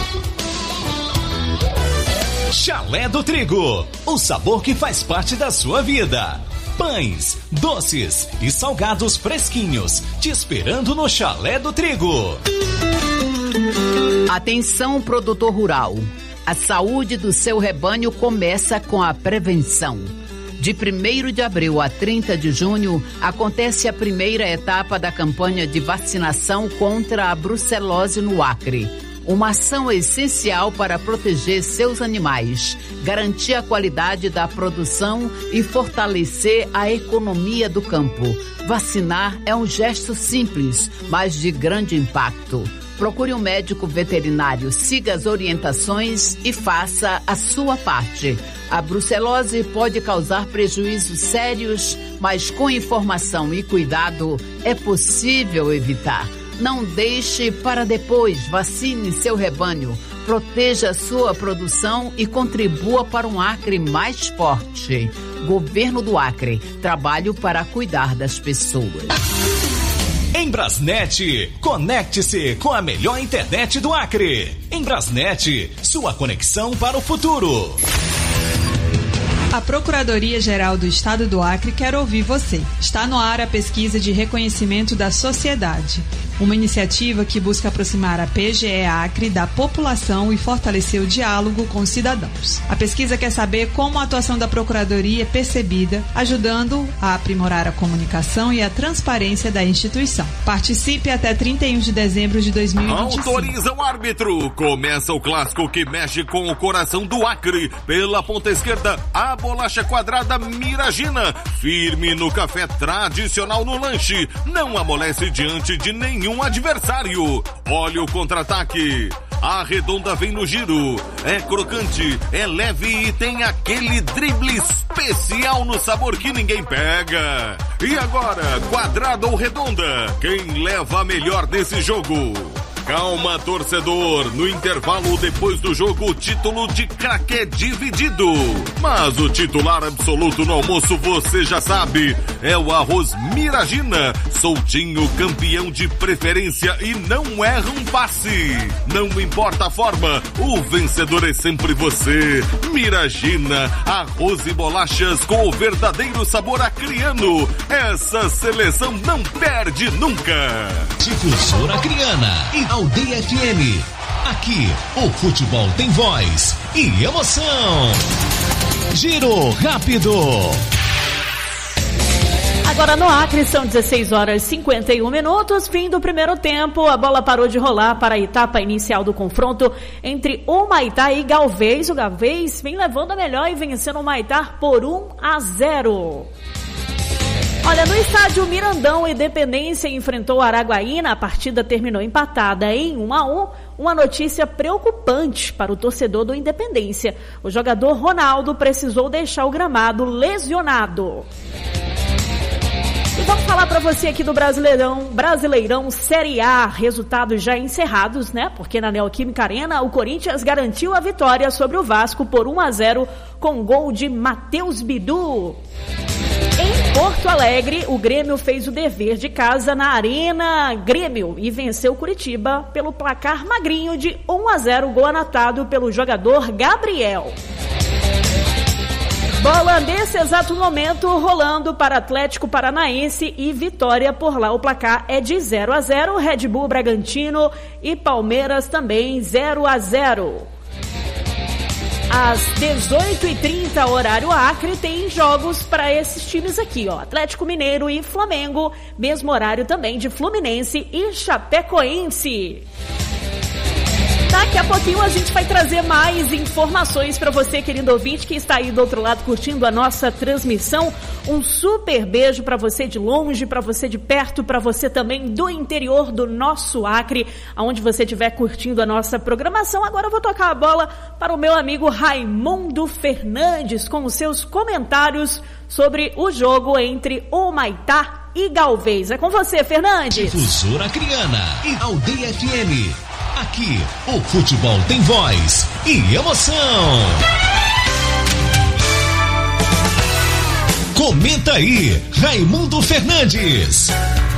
Chalé do Trigo, o sabor que faz parte da sua vida. Pães, doces e salgados fresquinhos, te esperando no Chalé do Trigo. Atenção, produtor rural. A saúde do seu rebanho começa com a prevenção. De primeiro de abril a trinta de junho, acontece a primeira etapa da campanha de vacinação contra a brucelose no Acre. Uma ação essencial para proteger seus animais, garantir a qualidade da produção e fortalecer a economia do campo. Vacinar é um gesto simples, mas de grande impacto. Procure um médico veterinário, siga as orientações e faça a sua parte. A brucelose pode causar prejuízos sérios, mas com informação e cuidado é possível evitar. Não deixe para depois, vacine seu rebanho, proteja sua produção e contribua para um Acre mais forte. Governo do Acre, trabalho para cuidar das pessoas. Em Brasnet, conecte-se com a melhor internet do Acre. Em Brasnet, sua conexão para o futuro. A Procuradoria-Geral do Estado do Acre quer ouvir você. Está no ar a pesquisa de reconhecimento da sociedade. Uma iniciativa que busca aproximar a P G E Acre da população e fortalecer o diálogo com os cidadãos. A pesquisa quer saber como a atuação da Procuradoria é percebida, ajudando a aprimorar a comunicação e a transparência da instituição. Participe até trinta e um de dezembro de dois mil e vinte e cinco. Autoriza o árbitro. Começa o clássico que mexe com o coração do Acre. Pela ponta esquerda, a bolacha quadrada Miragina. Firme no café tradicional no lanche. Não amolece diante de nenhum adversário. Olha o contra-ataque. A redonda vem no giro. É crocante, é leve e tem aquele drible especial no sabor que ninguém pega. E agora, quadrada ou redonda? Quem leva a melhor nesse jogo? Calma, torcedor. No intervalo depois do jogo, o título de craque é dividido. Mas o titular absoluto no almoço, você já sabe, é o arroz Miragina. Soltinho, campeão de preferência e não erra um passe. Não importa a forma, o vencedor é sempre você. Miragina, arroz e bolachas com o verdadeiro sabor acriano. Essa seleção não perde nunca. Difusora Acriana e Aldeia F M. Aqui, o futebol tem voz e emoção. Giro rápido. Agora no Acre são dezesseis horas e cinquenta e um minutos, fim do primeiro tempo. A bola parou de rolar para a etapa inicial do confronto entre Humaitá e Galvez. O Galvez vem levando a melhor e vencendo o Humaitá por um a zero. Olha, no estádio Mirandão, Independência enfrentou Araguaína. A partida terminou empatada em um a um. Uma notícia preocupante para o torcedor do Independência. O jogador Ronaldo precisou deixar o gramado lesionado. E vamos falar para você aqui do Brasileirão, Brasileirão Série A, resultados já encerrados, né? Porque na Neoquímica Arena, o Corinthians garantiu a vitória sobre o Vasco por um a zero com gol de Matheus Bidu. Em Porto Alegre, o Grêmio fez o dever de casa na Arena Grêmio e venceu Curitiba pelo placar magrinho de um a zero, gol anotado pelo jogador Gabriel. Bola nesse exato momento rolando para Atlético Paranaense e Vitória por lá. O placar é de zero a zero, Red Bull Bragantino e Palmeiras também zero a zero. Às dezoito e trinta, horário Acre, tem jogos para esses times aqui, ó. Atlético Mineiro e Flamengo, mesmo horário também de Fluminense e Chapecoense. Daqui a pouquinho a gente vai trazer mais informações para você, querido ouvinte, que está aí do outro lado curtindo a nossa transmissão. Um super beijo para você de longe, para você de perto, para você também do interior do nosso Acre, aonde você estiver curtindo a nossa programação. Agora eu vou tocar a bola para o meu amigo Raimundo Fernandes com os seus comentários sobre o jogo entre Humaitá e Galvez. É com você, Fernandes. Difusora Acriana e Aldeia F M. Aqui, o futebol tem voz e emoção. Comenta aí, Raimundo Fernandes.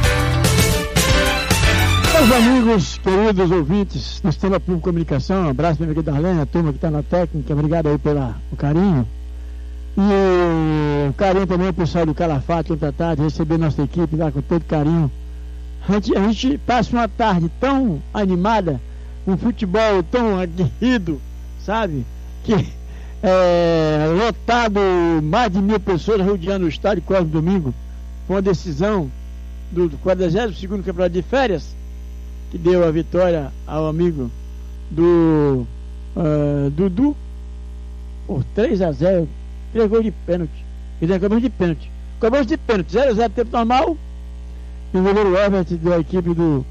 Meus amigos, queridos ouvintes do Sistema Público de Comunicação, um abraço para minha amiga Darlene, a turma que está na técnica, obrigado aí pelo carinho. E o carinho também ao pessoal do Calafate, ontem à tarde, receber nossa equipe lá com todo carinho. A gente, a gente passa uma tarde tão animada, um futebol tão aguerrido, sabe? Que é, lotado, mais de mil pessoas rodeando o estádio Cosme Domingo, com a decisão do, do quadragésimo segundo campeonato de férias, que deu a vitória ao amigo do uh, Dudu por três a zero, três gols de pênalti. Eles acabamos de pênalti. Acabamos de pênalti, zero a zero tempo normal. E o goleiro Herbert da equipe do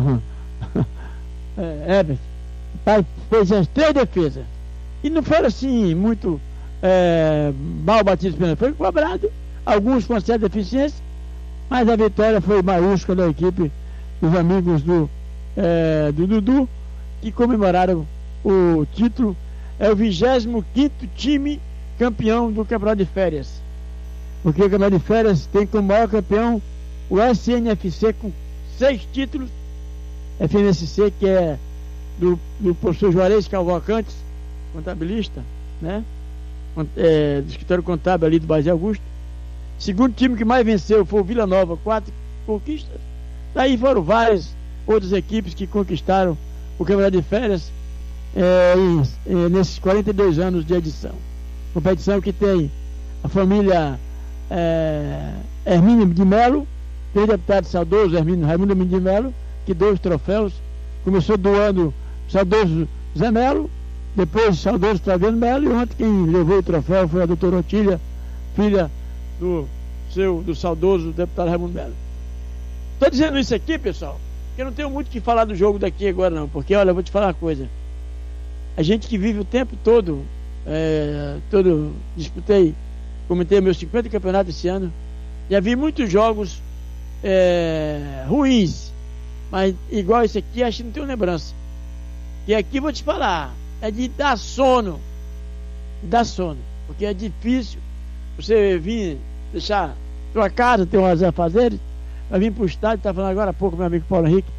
é, Herbert fez as três defesas. E não foram assim muito é, mal batidos pênalti. Foi cobrado, alguns com certa deficiência, mas a vitória foi maiúscula da equipe dos amigos do, é, do Dudu, que comemoraram o título. É o vigésimo quinto time campeão do campeonato de férias, porque o campeonato de férias tem como maior campeão o S N F C com seis títulos. F N S C, que é do, do professor Juarez Cavalcantes, contabilista, né? É, do escritório contábil ali do Basel Augusto. Segundo time que mais venceu foi o Vila Nova, quatro conquistas. Daí foram várias outras equipes que conquistaram o campeonato de férias é, e, e, nesses quarenta e dois anos de edição. Competição que tem a família é, Hermínio de Melo, tem o deputado saudoso Hermínio Raimundo de Melo, que deu os troféus. Começou doando o saudoso Zé Melo, depois o saudoso Flaviano Melo, e ontem quem levou o troféu foi a doutora Otília, filha do seu do saudoso deputado Raimundo Melo. Estou dizendo isso aqui, pessoal, porque eu não tenho muito o que falar do jogo daqui agora não, porque olha, eu vou te falar uma coisa. A gente que vive o tempo todo, é, todo disputei, comentei meus cinquenta campeonatos esse ano, já vi muitos jogos é, ruins, mas igual esse aqui, acho que não tenho lembrança. E aqui vou te falar, é de dar sono, dar sono, porque é difícil você vir, deixar sua casa, ter umas afazeres, vai vir para o estádio, está falando agora há pouco meu amigo Paulo Henrique,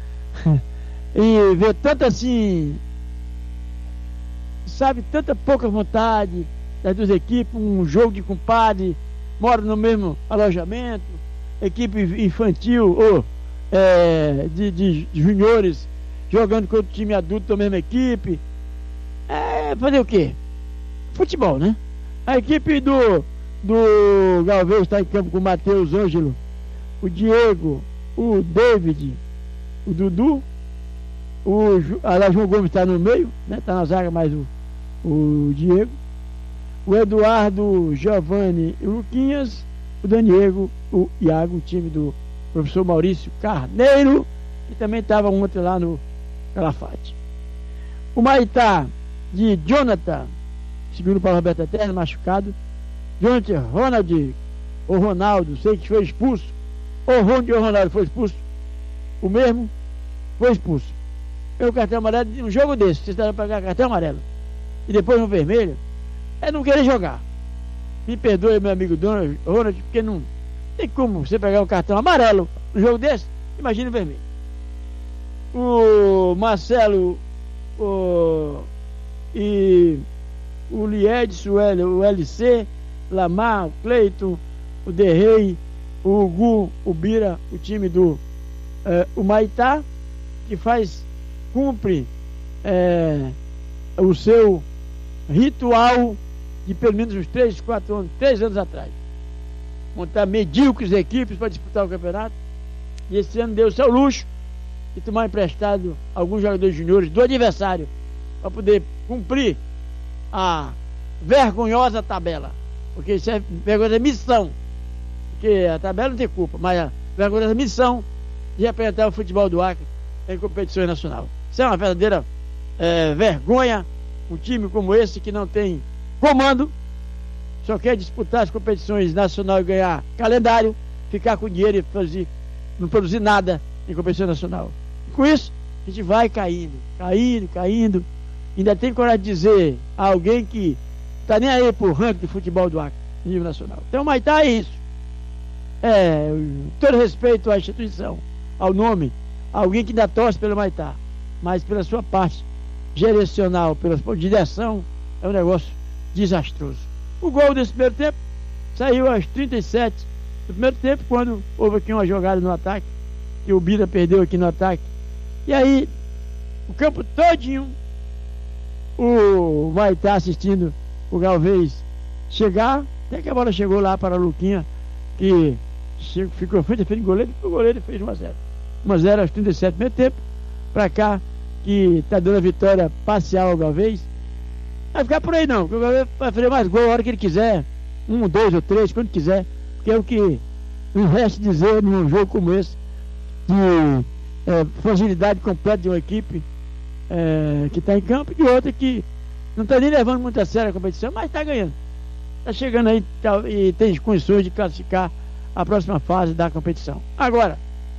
e ver tanto assim, sabe, tanta pouca vontade das duas equipes, um jogo de compadre, moram no mesmo alojamento, equipe infantil ou é, de, de juniores jogando contra o time adulto da mesma equipe. É fazer o quê? Futebol, né? A equipe do do Galvez está em campo com o Matheus Ângelo, o Diego, o David, o Dudu, o aliás, João Gomes está no meio, né? Está na zaga, mais o, o Diego, o Eduardo, Giovanni e o Luquinhas, o Daniego, o Iago, o time do professor Maurício Carneiro, que também estava ontem lá no Calafate. O Maitá de Jonathan, segundo o Paulo Roberto Eterno, machucado. Jonathan Ronald, ou Ronaldo, sei que foi expulso, ou Ronald ou Ronaldo foi expulso, o mesmo foi expulso. Pelo cartão amarelo, um jogo desse, vocês devem pegar cartão amarelo e depois um vermelho, é não querer jogar. Me perdoe, meu amigo Donald, Ronald, porque não tem como você pegar um cartão amarelo no jogo desse, imagina o vermelho. O Marcelo o, e o Liedson, o L C, Lamar, o Cleiton, o Derrei, o Hugo, o Bira, o time do eh, o Maitá, que faz, cumpre eh, o seu ritual de pelo menos uns três, quatro anos, três anos atrás. Montar medíocres equipes para disputar o campeonato. E esse ano deu o seu luxo de tomar emprestado alguns jogadores juniores do adversário para poder cumprir a vergonhosa tabela. Porque isso é vergonhosa missão. Porque a tabela não tem culpa, mas a vergonhosa missão de representar o futebol do Acre em competições nacionais. Isso é uma verdadeira é, vergonha. Um time como esse que não tem comando, só quer disputar as competições nacionais e ganhar calendário, ficar com dinheiro e fazer, não produzir nada em competição nacional. E com isso, a gente vai caindo, caindo, caindo. Ainda tem coragem de dizer a alguém que está nem aí pro ranking de futebol do Acre, nível nacional. Então, o Maitá é isso. É, todo respeito à instituição, ao nome, alguém que ainda torce pelo Maitá, mas pela sua parte gerencial, pela sua direção, é um negócio desastroso. O gol desse primeiro tempo saiu aos trinta e sete do primeiro tempo, quando houve aqui uma jogada no ataque, que o Bira perdeu aqui no ataque. E aí, o campo todinho, o Maitá assistindo o Galvez chegar, até que a bola chegou lá para o Luquinha, que chegou, ficou frente a frente do goleiro, o goleiro fez um a zero. um a zero aos trinta e sete do primeiro tempo, para cá, que está dando a vitória parcial ao Galvez. Vai ficar por aí não, porque o Galvez vai fazer mais gol a hora que ele quiser, um, dois ou três, quando quiser, porque é o que não resta dizer num jogo como esse, de é, fragilidade completa de uma equipe é, que está em campo e de outra que não está nem levando muito a sério a competição, mas está ganhando. Está chegando aí tá, e tem condições de classificar a próxima fase da competição. Agora,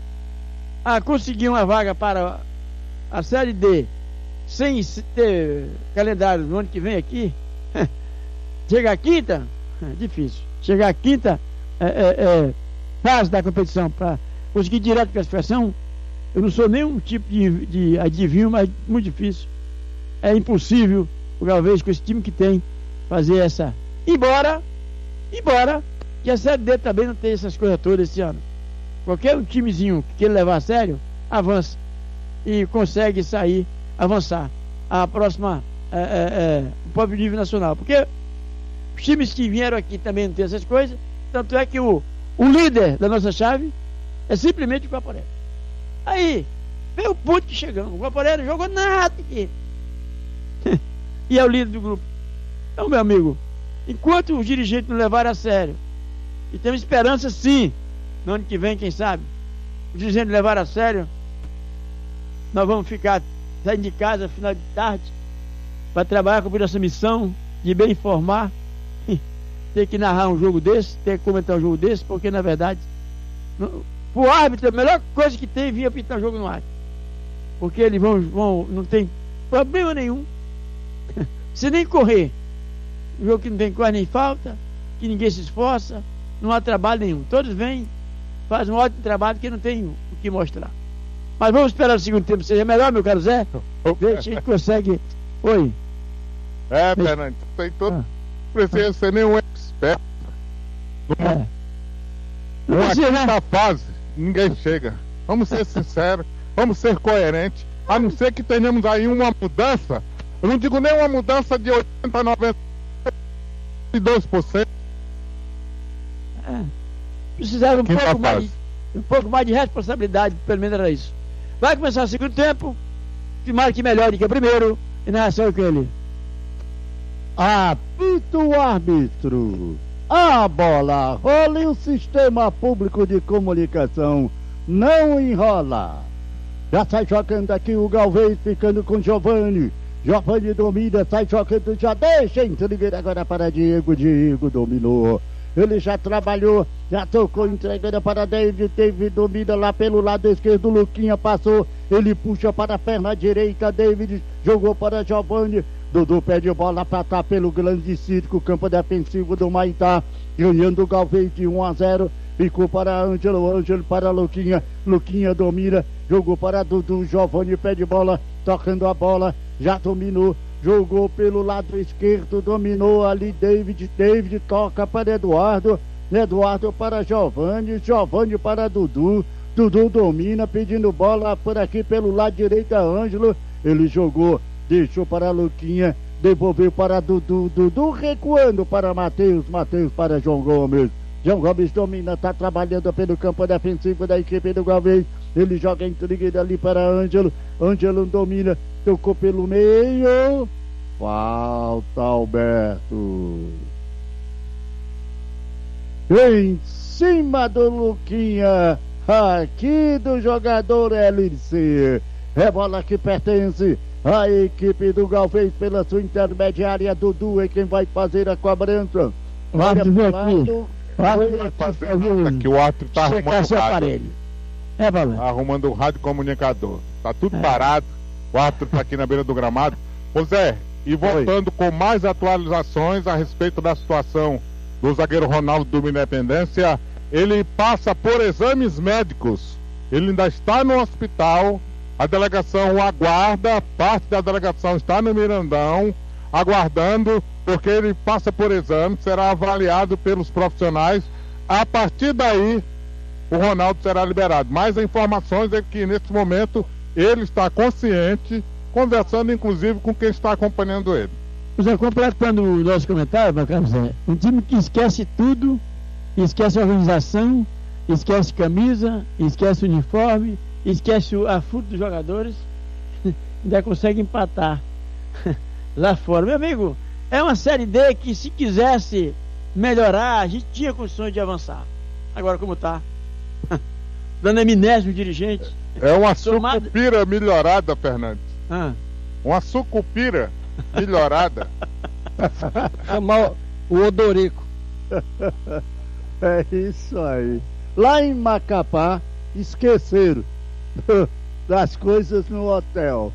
a conseguir uma vaga para a Série D sem ter calendário no ano que vem aqui, chegar à quinta, é difícil. Chegar à quinta é, é, é, fase da competição para conseguir direto a classificação, eu não sou nenhum tipo de, de adivinho, mas muito difícil. É impossível o Galvez, com esse time que tem, fazer essa. Embora, embora que a Série D também não tem essas coisas todas esse ano. Qualquer um timezinho que queira levar a sério, avança e consegue sair, avançar a próxima, é, é, é, o próprio nível nacional. Porque os times que vieram aqui também não tem essas coisas. Tanto é que o, o líder da nossa chave é simplesmente o Guaporé. Aí, veio o ponto que chegamos. O Guaporé não jogou nada aqui. E é o líder do grupo. Então, meu amigo, enquanto os dirigentes não levarem a sério, e temos esperança sim, no ano que vem, quem sabe, os dirigentes levarem a sério, nós vamos ficar saindo de casa final de tarde para trabalhar com a nossa missão de bem informar, ter que narrar um jogo desse, ter que comentar um jogo desse, porque na verdade o árbitro, a melhor coisa que tem é vir apitar jogo no ar, porque eles vão, vão não tem problema nenhum se nem correr, um jogo que não tem quase nem falta, que ninguém se esforça, não há trabalho nenhum, todos vêm, fazem um ótimo trabalho que não tem o que mostrar. Mas vamos esperar o segundo tempo seja melhor, meu caro Zé. Ver se a gente consegue. Oi. É, Fernando, tem todo. Não precisa ser nenhum expert. Numa, é. numa Você, quinta né? fase, ninguém chega. Vamos ser sinceros, vamos ser coerentes. A não ser que tenhamos aí uma mudança. Eu não digo nem uma mudança de oitenta, noventa e dois por cento. É. Precisava um Quinta pouco, mais fase. de, um pouco mais de responsabilidade, pelo menos era isso. Vai começar o segundo tempo. Tomara que melhore que é o primeiro. E narração com ele. Apita o árbitro. A bola rola e o sistema público de comunicação não enrola. Já sai jogando aqui o Galvez, ficando com Giovani. Giovani domina, sai jogando, já deixa entregar agora para Diego. Diego dominou. Ele já trabalhou, já tocou, entregando para David. David domina lá pelo lado esquerdo. Luquinha passou, ele puxa para a perna direita. David jogou para Giovani. Dudu pede bola para cá pelo grande círculo. Campo defensivo do Maitá, ganhando o Galvez de um a zero. Ficou para Ângelo, Ângelo para Luquinha. Luquinha domina, jogou para Dudu. Giovani pede bola, tocando a bola, já dominou. Jogou pelo lado esquerdo, dominou ali David, David toca para Eduardo, Eduardo para Giovani, Giovani para Dudu, Dudu domina, pedindo bola por aqui pelo lado direito a Ângelo, ele jogou, deixou para Luquinha, devolveu para Dudu, Dudu recuando para Matheus, Matheus para João Gomes, João Gomes domina, está trabalhando pelo campo defensivo da equipe do Galvez, ele joga intriga ali para Ângelo, Ângelo domina, tocou pelo meio, falta Alberto, em cima do Luquinha, aqui do jogador L C, é bola que pertence à equipe do Galvez pela sua intermediária. Dudu é quem vai fazer a cobrança. Vamos ver aqui. Aqui o árbitro está arrumando o aparelho. É, Valente. Arrumando o rádio comunicador. Tá tudo é. parado. O árbitro está aqui na beira do gramado. Ô Zé, e voltando Oi. com mais atualizações a respeito da situação do zagueiro Ronaldo do Independência, ele passa por exames médicos. Ele ainda está no hospital. A delegação o aguarda, parte da delegação está no Mirandão, aguardando, porque ele passa por exame, será avaliado pelos profissionais. A partir daí, o Ronaldo será liberado. Mais informações é que nesse momento ele está consciente, conversando inclusive com quem está acompanhando ele. Zé, completando o nosso comentário, meu caro Zé, um time que esquece tudo, esquece a organização, esquece camisa, esquece o uniforme, esquece a fruta dos jogadores, ainda consegue empatar lá fora. Meu amigo, é uma Série D que, se quisesse melhorar, a gente tinha condições de avançar. Agora, como tá? Dando amnésia o dirigente. É uma sucupira melhorada, Fernandes. Ah. Uma sucupira melhorada. Chamar o Odorico. É isso aí. Lá em Macapá, esqueceram das coisas no hotel.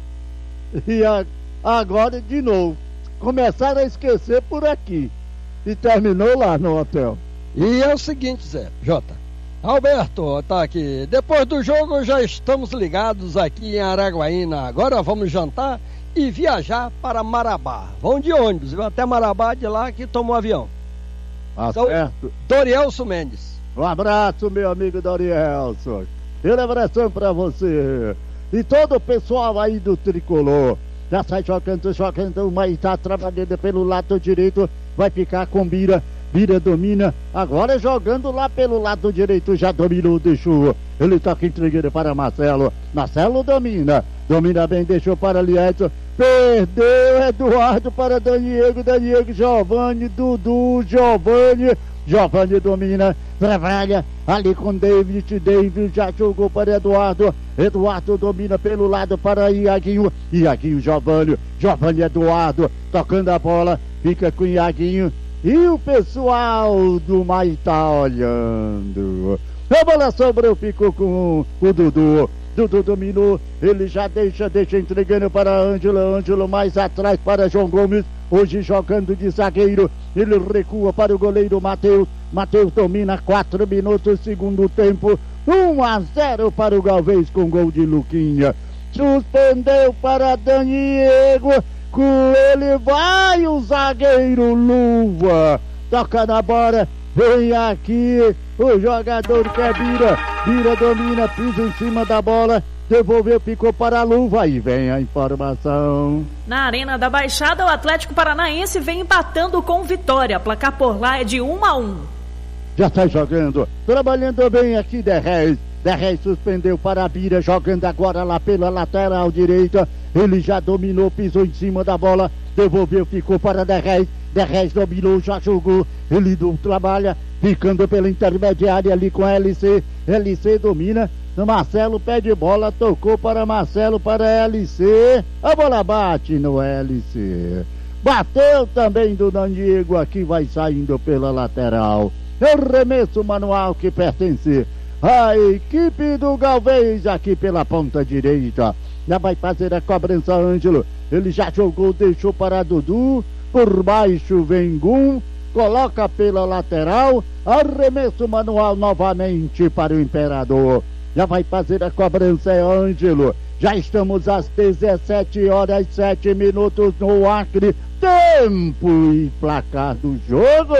E a, agora, de novo, começaram a esquecer por aqui. E terminou lá no hotel. E é o seguinte, Zé, Jota. Alberto, tá aqui. Depois do jogo já estamos ligados aqui em Araguaína. Agora vamos jantar e viajar para Marabá. Vão de ônibus, viu? Até Marabá, de lá que tomou um avião. Tá então, certo. Dorielso Mendes. Um abraço, meu amigo Dorielso. E um abração pra você. E todo o pessoal aí do Tricolor. Já sai jogando, jogando, mas tá trabalhando pelo lado direito. Vai ficar com Bira. Bira domina, agora jogando lá pelo lado direito, já dominou, deixou, ele toca entregando para Marcelo, Marcelo domina, domina bem, deixou para Liedson, perdeu Eduardo para Daniego, Daniego, Giovanni, Dudu, Giovanni, Giovanni domina, trabalha ali com David, David já jogou para Eduardo, Eduardo domina pelo lado para Iaguinho, Iaguinho, Giovanni, Giovanni, Eduardo, tocando a bola, fica com Iaguinho. E o pessoal do Maitá olhando. A bola sobrou, ficou com o Dudu. Dudu dominou, ele já deixa, deixa entregando para Ângelo. Ângelo mais atrás para João Gomes. Hoje jogando de zagueiro. Ele recua para o goleiro Matheus. Matheus domina, quatro minutos, segundo tempo. um a zero para o Galvez com gol de Luquinha. Suspendeu para Daniego. Com ele vai o zagueiro Luva, toca na bola, vem aqui o jogador que é Bira, Bira domina, pisa em cima da bola, devolveu, ficou para a Luva e vem a informação. Na Arena da Baixada, o Atlético Paranaense vem empatando com Vitória, placar por lá é de um a um. Já está jogando, trabalhando bem aqui Derrez, Derrez suspendeu para a Bira, jogando agora lá pela lateral direita. Ele já dominou, pisou em cima da bola, devolveu, ficou para Derrez. Derrez dominou, já jogou. Ele do, trabalha, ficando pela intermediária ali com a L C. L C domina. Marcelo pede bola, tocou para Marcelo, para L C. A bola bate no L C. Bateu também do Daniego, aqui vai saindo pela lateral. É o remesso manual que pertence à equipe do Galvez, aqui pela ponta direita. Já vai fazer a cobrança Ângelo, ele já jogou, deixou para Dudu, por baixo vem Gum, coloca pela lateral, arremesso manual novamente para o Imperador, já vai fazer a cobrança é Ângelo, já estamos às dezessete horas e sete minutos no Acre, tempo e placar do jogo.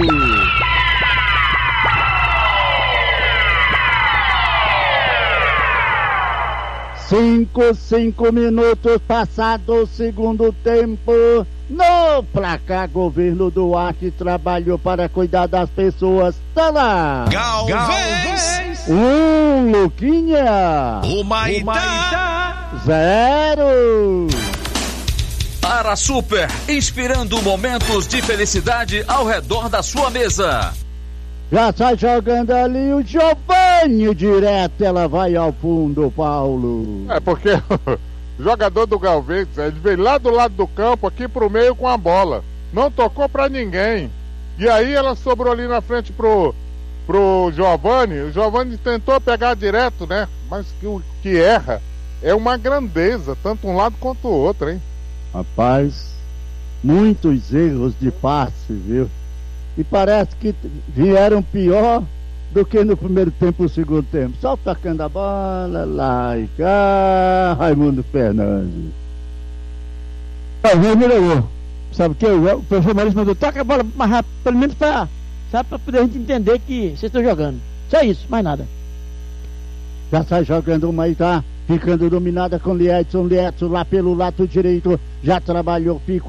Cinco, cinco minutos passado o segundo tempo. No placar, governo do Acre trabalhou para cuidar das pessoas. Tá lá. Galvez. Um, Luquinha. O Maitá. Zero. Para Super, inspirando momentos de felicidade ao redor da sua mesa. Já sai jogando ali o Giovanni direto, ela vai ao fundo, Paulo. É porque o jogador do Galvez, ele veio lá do lado do campo, aqui pro meio com a bola. Não tocou pra ninguém. E aí ela sobrou ali na frente pro, pro Giovanni. O Giovanni tentou pegar direto, né? Mas que o que erra é uma grandeza, tanto um lado quanto o outro, hein? Rapaz, muitos erros de passe, viu? E parece que vieram pior do que no primeiro tempo e no segundo tempo. Só tocando a bola, lá e cá, Raimundo Fernandes. Talvez melhorou. Sabe o que? O professor Maurício mandou, toca a bola mais rápido, pelo menos para, sabe, para poder a gente entender que vocês estão jogando. Só isso, mais nada. Já sai jogando uma Maitá, ficando dominada com Liedson, Liedson lá pelo lado direito, já trabalhou, ficou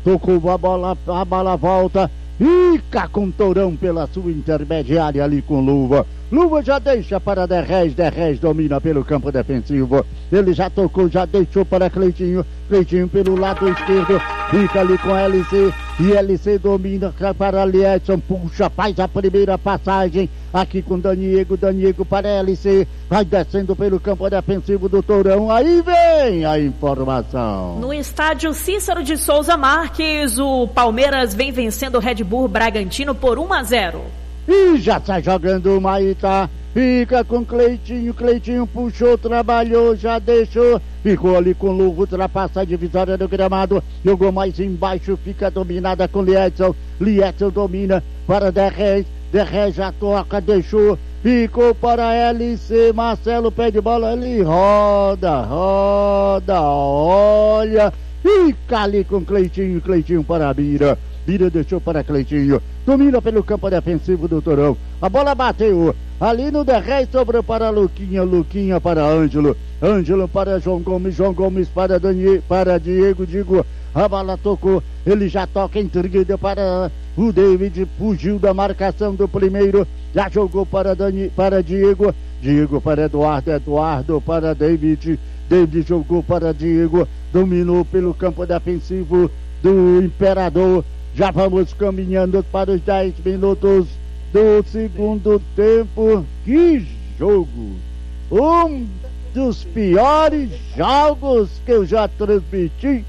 tocou a bola, a bola volta, fica com Tourão pela sua intermediária ali com Luva. Luva já deixa para Derrez, Derrez domina pelo campo defensivo, ele já tocou, já deixou para Cleitinho, Cleitinho pelo lado esquerdo, fica ali com L C, e L C domina para Liedson, puxa, faz a primeira passagem, aqui com Daniego, Daniego para L C, vai descendo pelo campo defensivo do Tourão, aí vem a informação. No estádio Cícero de Souza Marques, o Palmeiras vem vencendo o Red Bull Bragantino por um a zero. E já sai jogando o Maitá, fica com Cleitinho, Cleitinho puxou, trabalhou, já deixou, ficou ali com Luva, ultrapassa a divisória do gramado, jogou mais embaixo, fica dominada com Liedson, Liedson domina para Derrez, Derrez já toca, deixou, ficou para L C, Marcelo pé de bola, ele roda, roda, olha, fica ali com Cleitinho, Cleitinho para a Bira. Bira deixou para Cleitinho, domina pelo campo defensivo do Tourão, a bola bateu, ali no Derrez sobrou para Luquinha, Luquinha para Ângelo, Ângelo para João Gomes, João Gomes para, Daniel, para Diego, Digo, a bola tocou, ele já toca em seguida para o David, fugiu da marcação do primeiro, já jogou para, Dani, para Diego, Diego para Eduardo, Eduardo para David, David jogou para Diego, dominou pelo campo defensivo do Imperador. Já vamos caminhando para os dez minutos do segundo tempo. Que jogo! Um dos piores jogos que eu já transmiti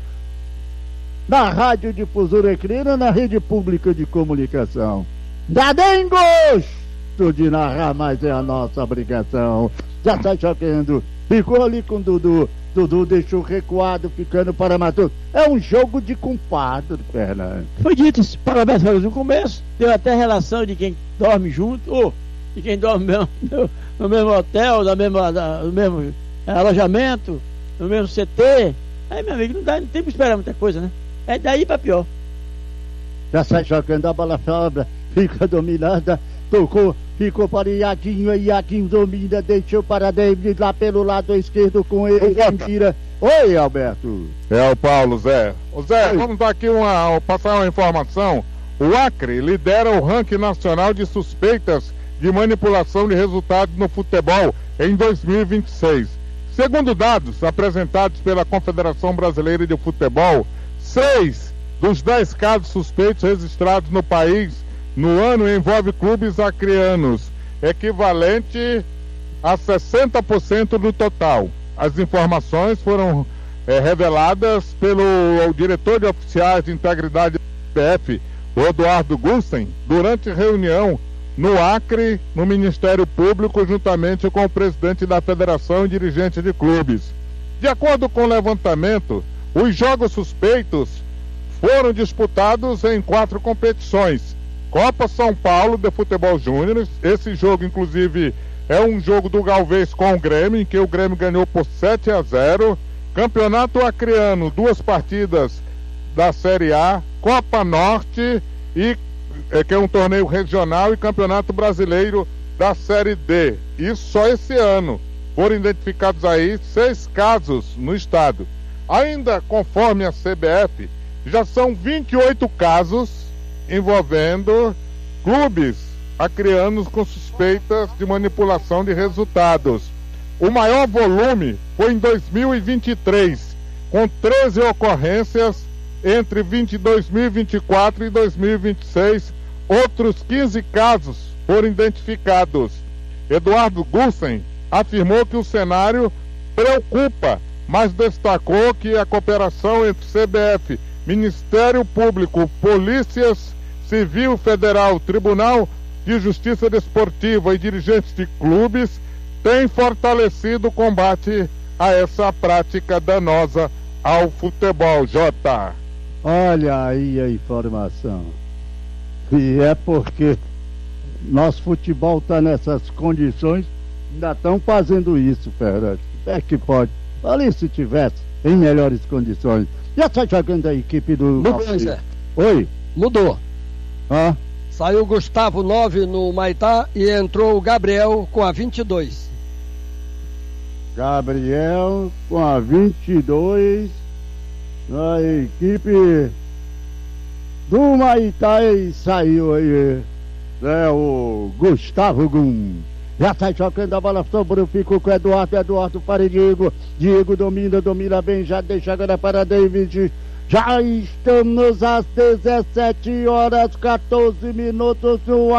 na Rádio Difusora Crina, na rede pública de comunicação. Dá nem gosto de narrar, mas é a nossa obrigação. Já está jogando. Ficou ali com o Dudu. Dudu deixou recuado, ficando para Matheus. É um jogo de compadre, Fernando. Foi dito isso, parabéns no começo. Deu até relação de quem dorme junto, ou de quem dorme mesmo, no, no mesmo hotel, no mesmo, no mesmo alojamento, no mesmo C T. Aí, meu amigo, não, dá, não tem que esperar muita coisa, né? É daí para pior. Já sai jogando, a bola sobra, fica dominada, tocou, ficou para Iaguinho, Iaguinho domina, deixou para David lá pelo lado esquerdo com ele, tira. Oi, Alberto. É o Paulo, Zé. Ô Zé, Oi. Vamos dar aqui uma, passar uma informação. O Acre lidera o ranking nacional de suspeitas de manipulação de resultados no futebol em dois mil e vinte e seis. Segundo dados apresentados pela Confederação Brasileira de Futebol, seis dos dez casos suspeitos registrados no país no ano envolve clubes acreanos, equivalente a sessenta por cento do total. As informações foram é, reveladas pelo diretor de oficiais de integridade do P F, o Eduardo Gussen, durante reunião no Acre, no Ministério Público, juntamente com o presidente da Federação e dirigentes de clubes. De acordo com o levantamento, os jogos suspeitos foram disputados em quatro competições. Copa São Paulo de Futebol Júnior, esse jogo inclusive é um jogo do Galvez com o Grêmio, em que o Grêmio ganhou por sete a zero. Campeonato Acreano, duas partidas da Série A, Copa Norte, e, é, que é um torneio regional, e Campeonato Brasileiro da Série D. Isso só esse ano. Foram identificados aí seis casos no estado. Ainda conforme a C B F, já são vinte e oito casos envolvendo clubes acreanos com suspeitas de manipulação de resultados. O maior volume foi em dois mil e vinte e três, com treze ocorrências entre dois mil e vinte e quatro e dois mil e vinte e seis. Outros quinze casos foram identificados. Eduardo Gussen afirmou que o cenário preocupa, mas destacou que a cooperação entre C B F, Ministério Público, Polícias Civil Federal, Tribunal de Justiça Desportiva e dirigentes de clubes tem fortalecido o combate a essa prática danosa ao futebol. Jota. Olha aí a informação. E é porque nosso futebol está nessas condições, ainda estão fazendo isso, Fernando. É que pode. Ali se tivesse em melhores condições. Já está jogando a equipe do... Mudou, Zé. Oi? Mudou. Ah? Saiu o Gustavo nove no Maitá e entrou o Gabriel com a vinte e dois. Gabriel com a vinte e dois na equipe do Humaitá e saiu aí, né, o Gustavo Gum. Já sai jogando a bola sobre o Fico com o Eduardo, Eduardo para Diego, Diego domina, domina bem, já deixa agora para David. Já estamos às dezessete horas, quatorze minutos no ar.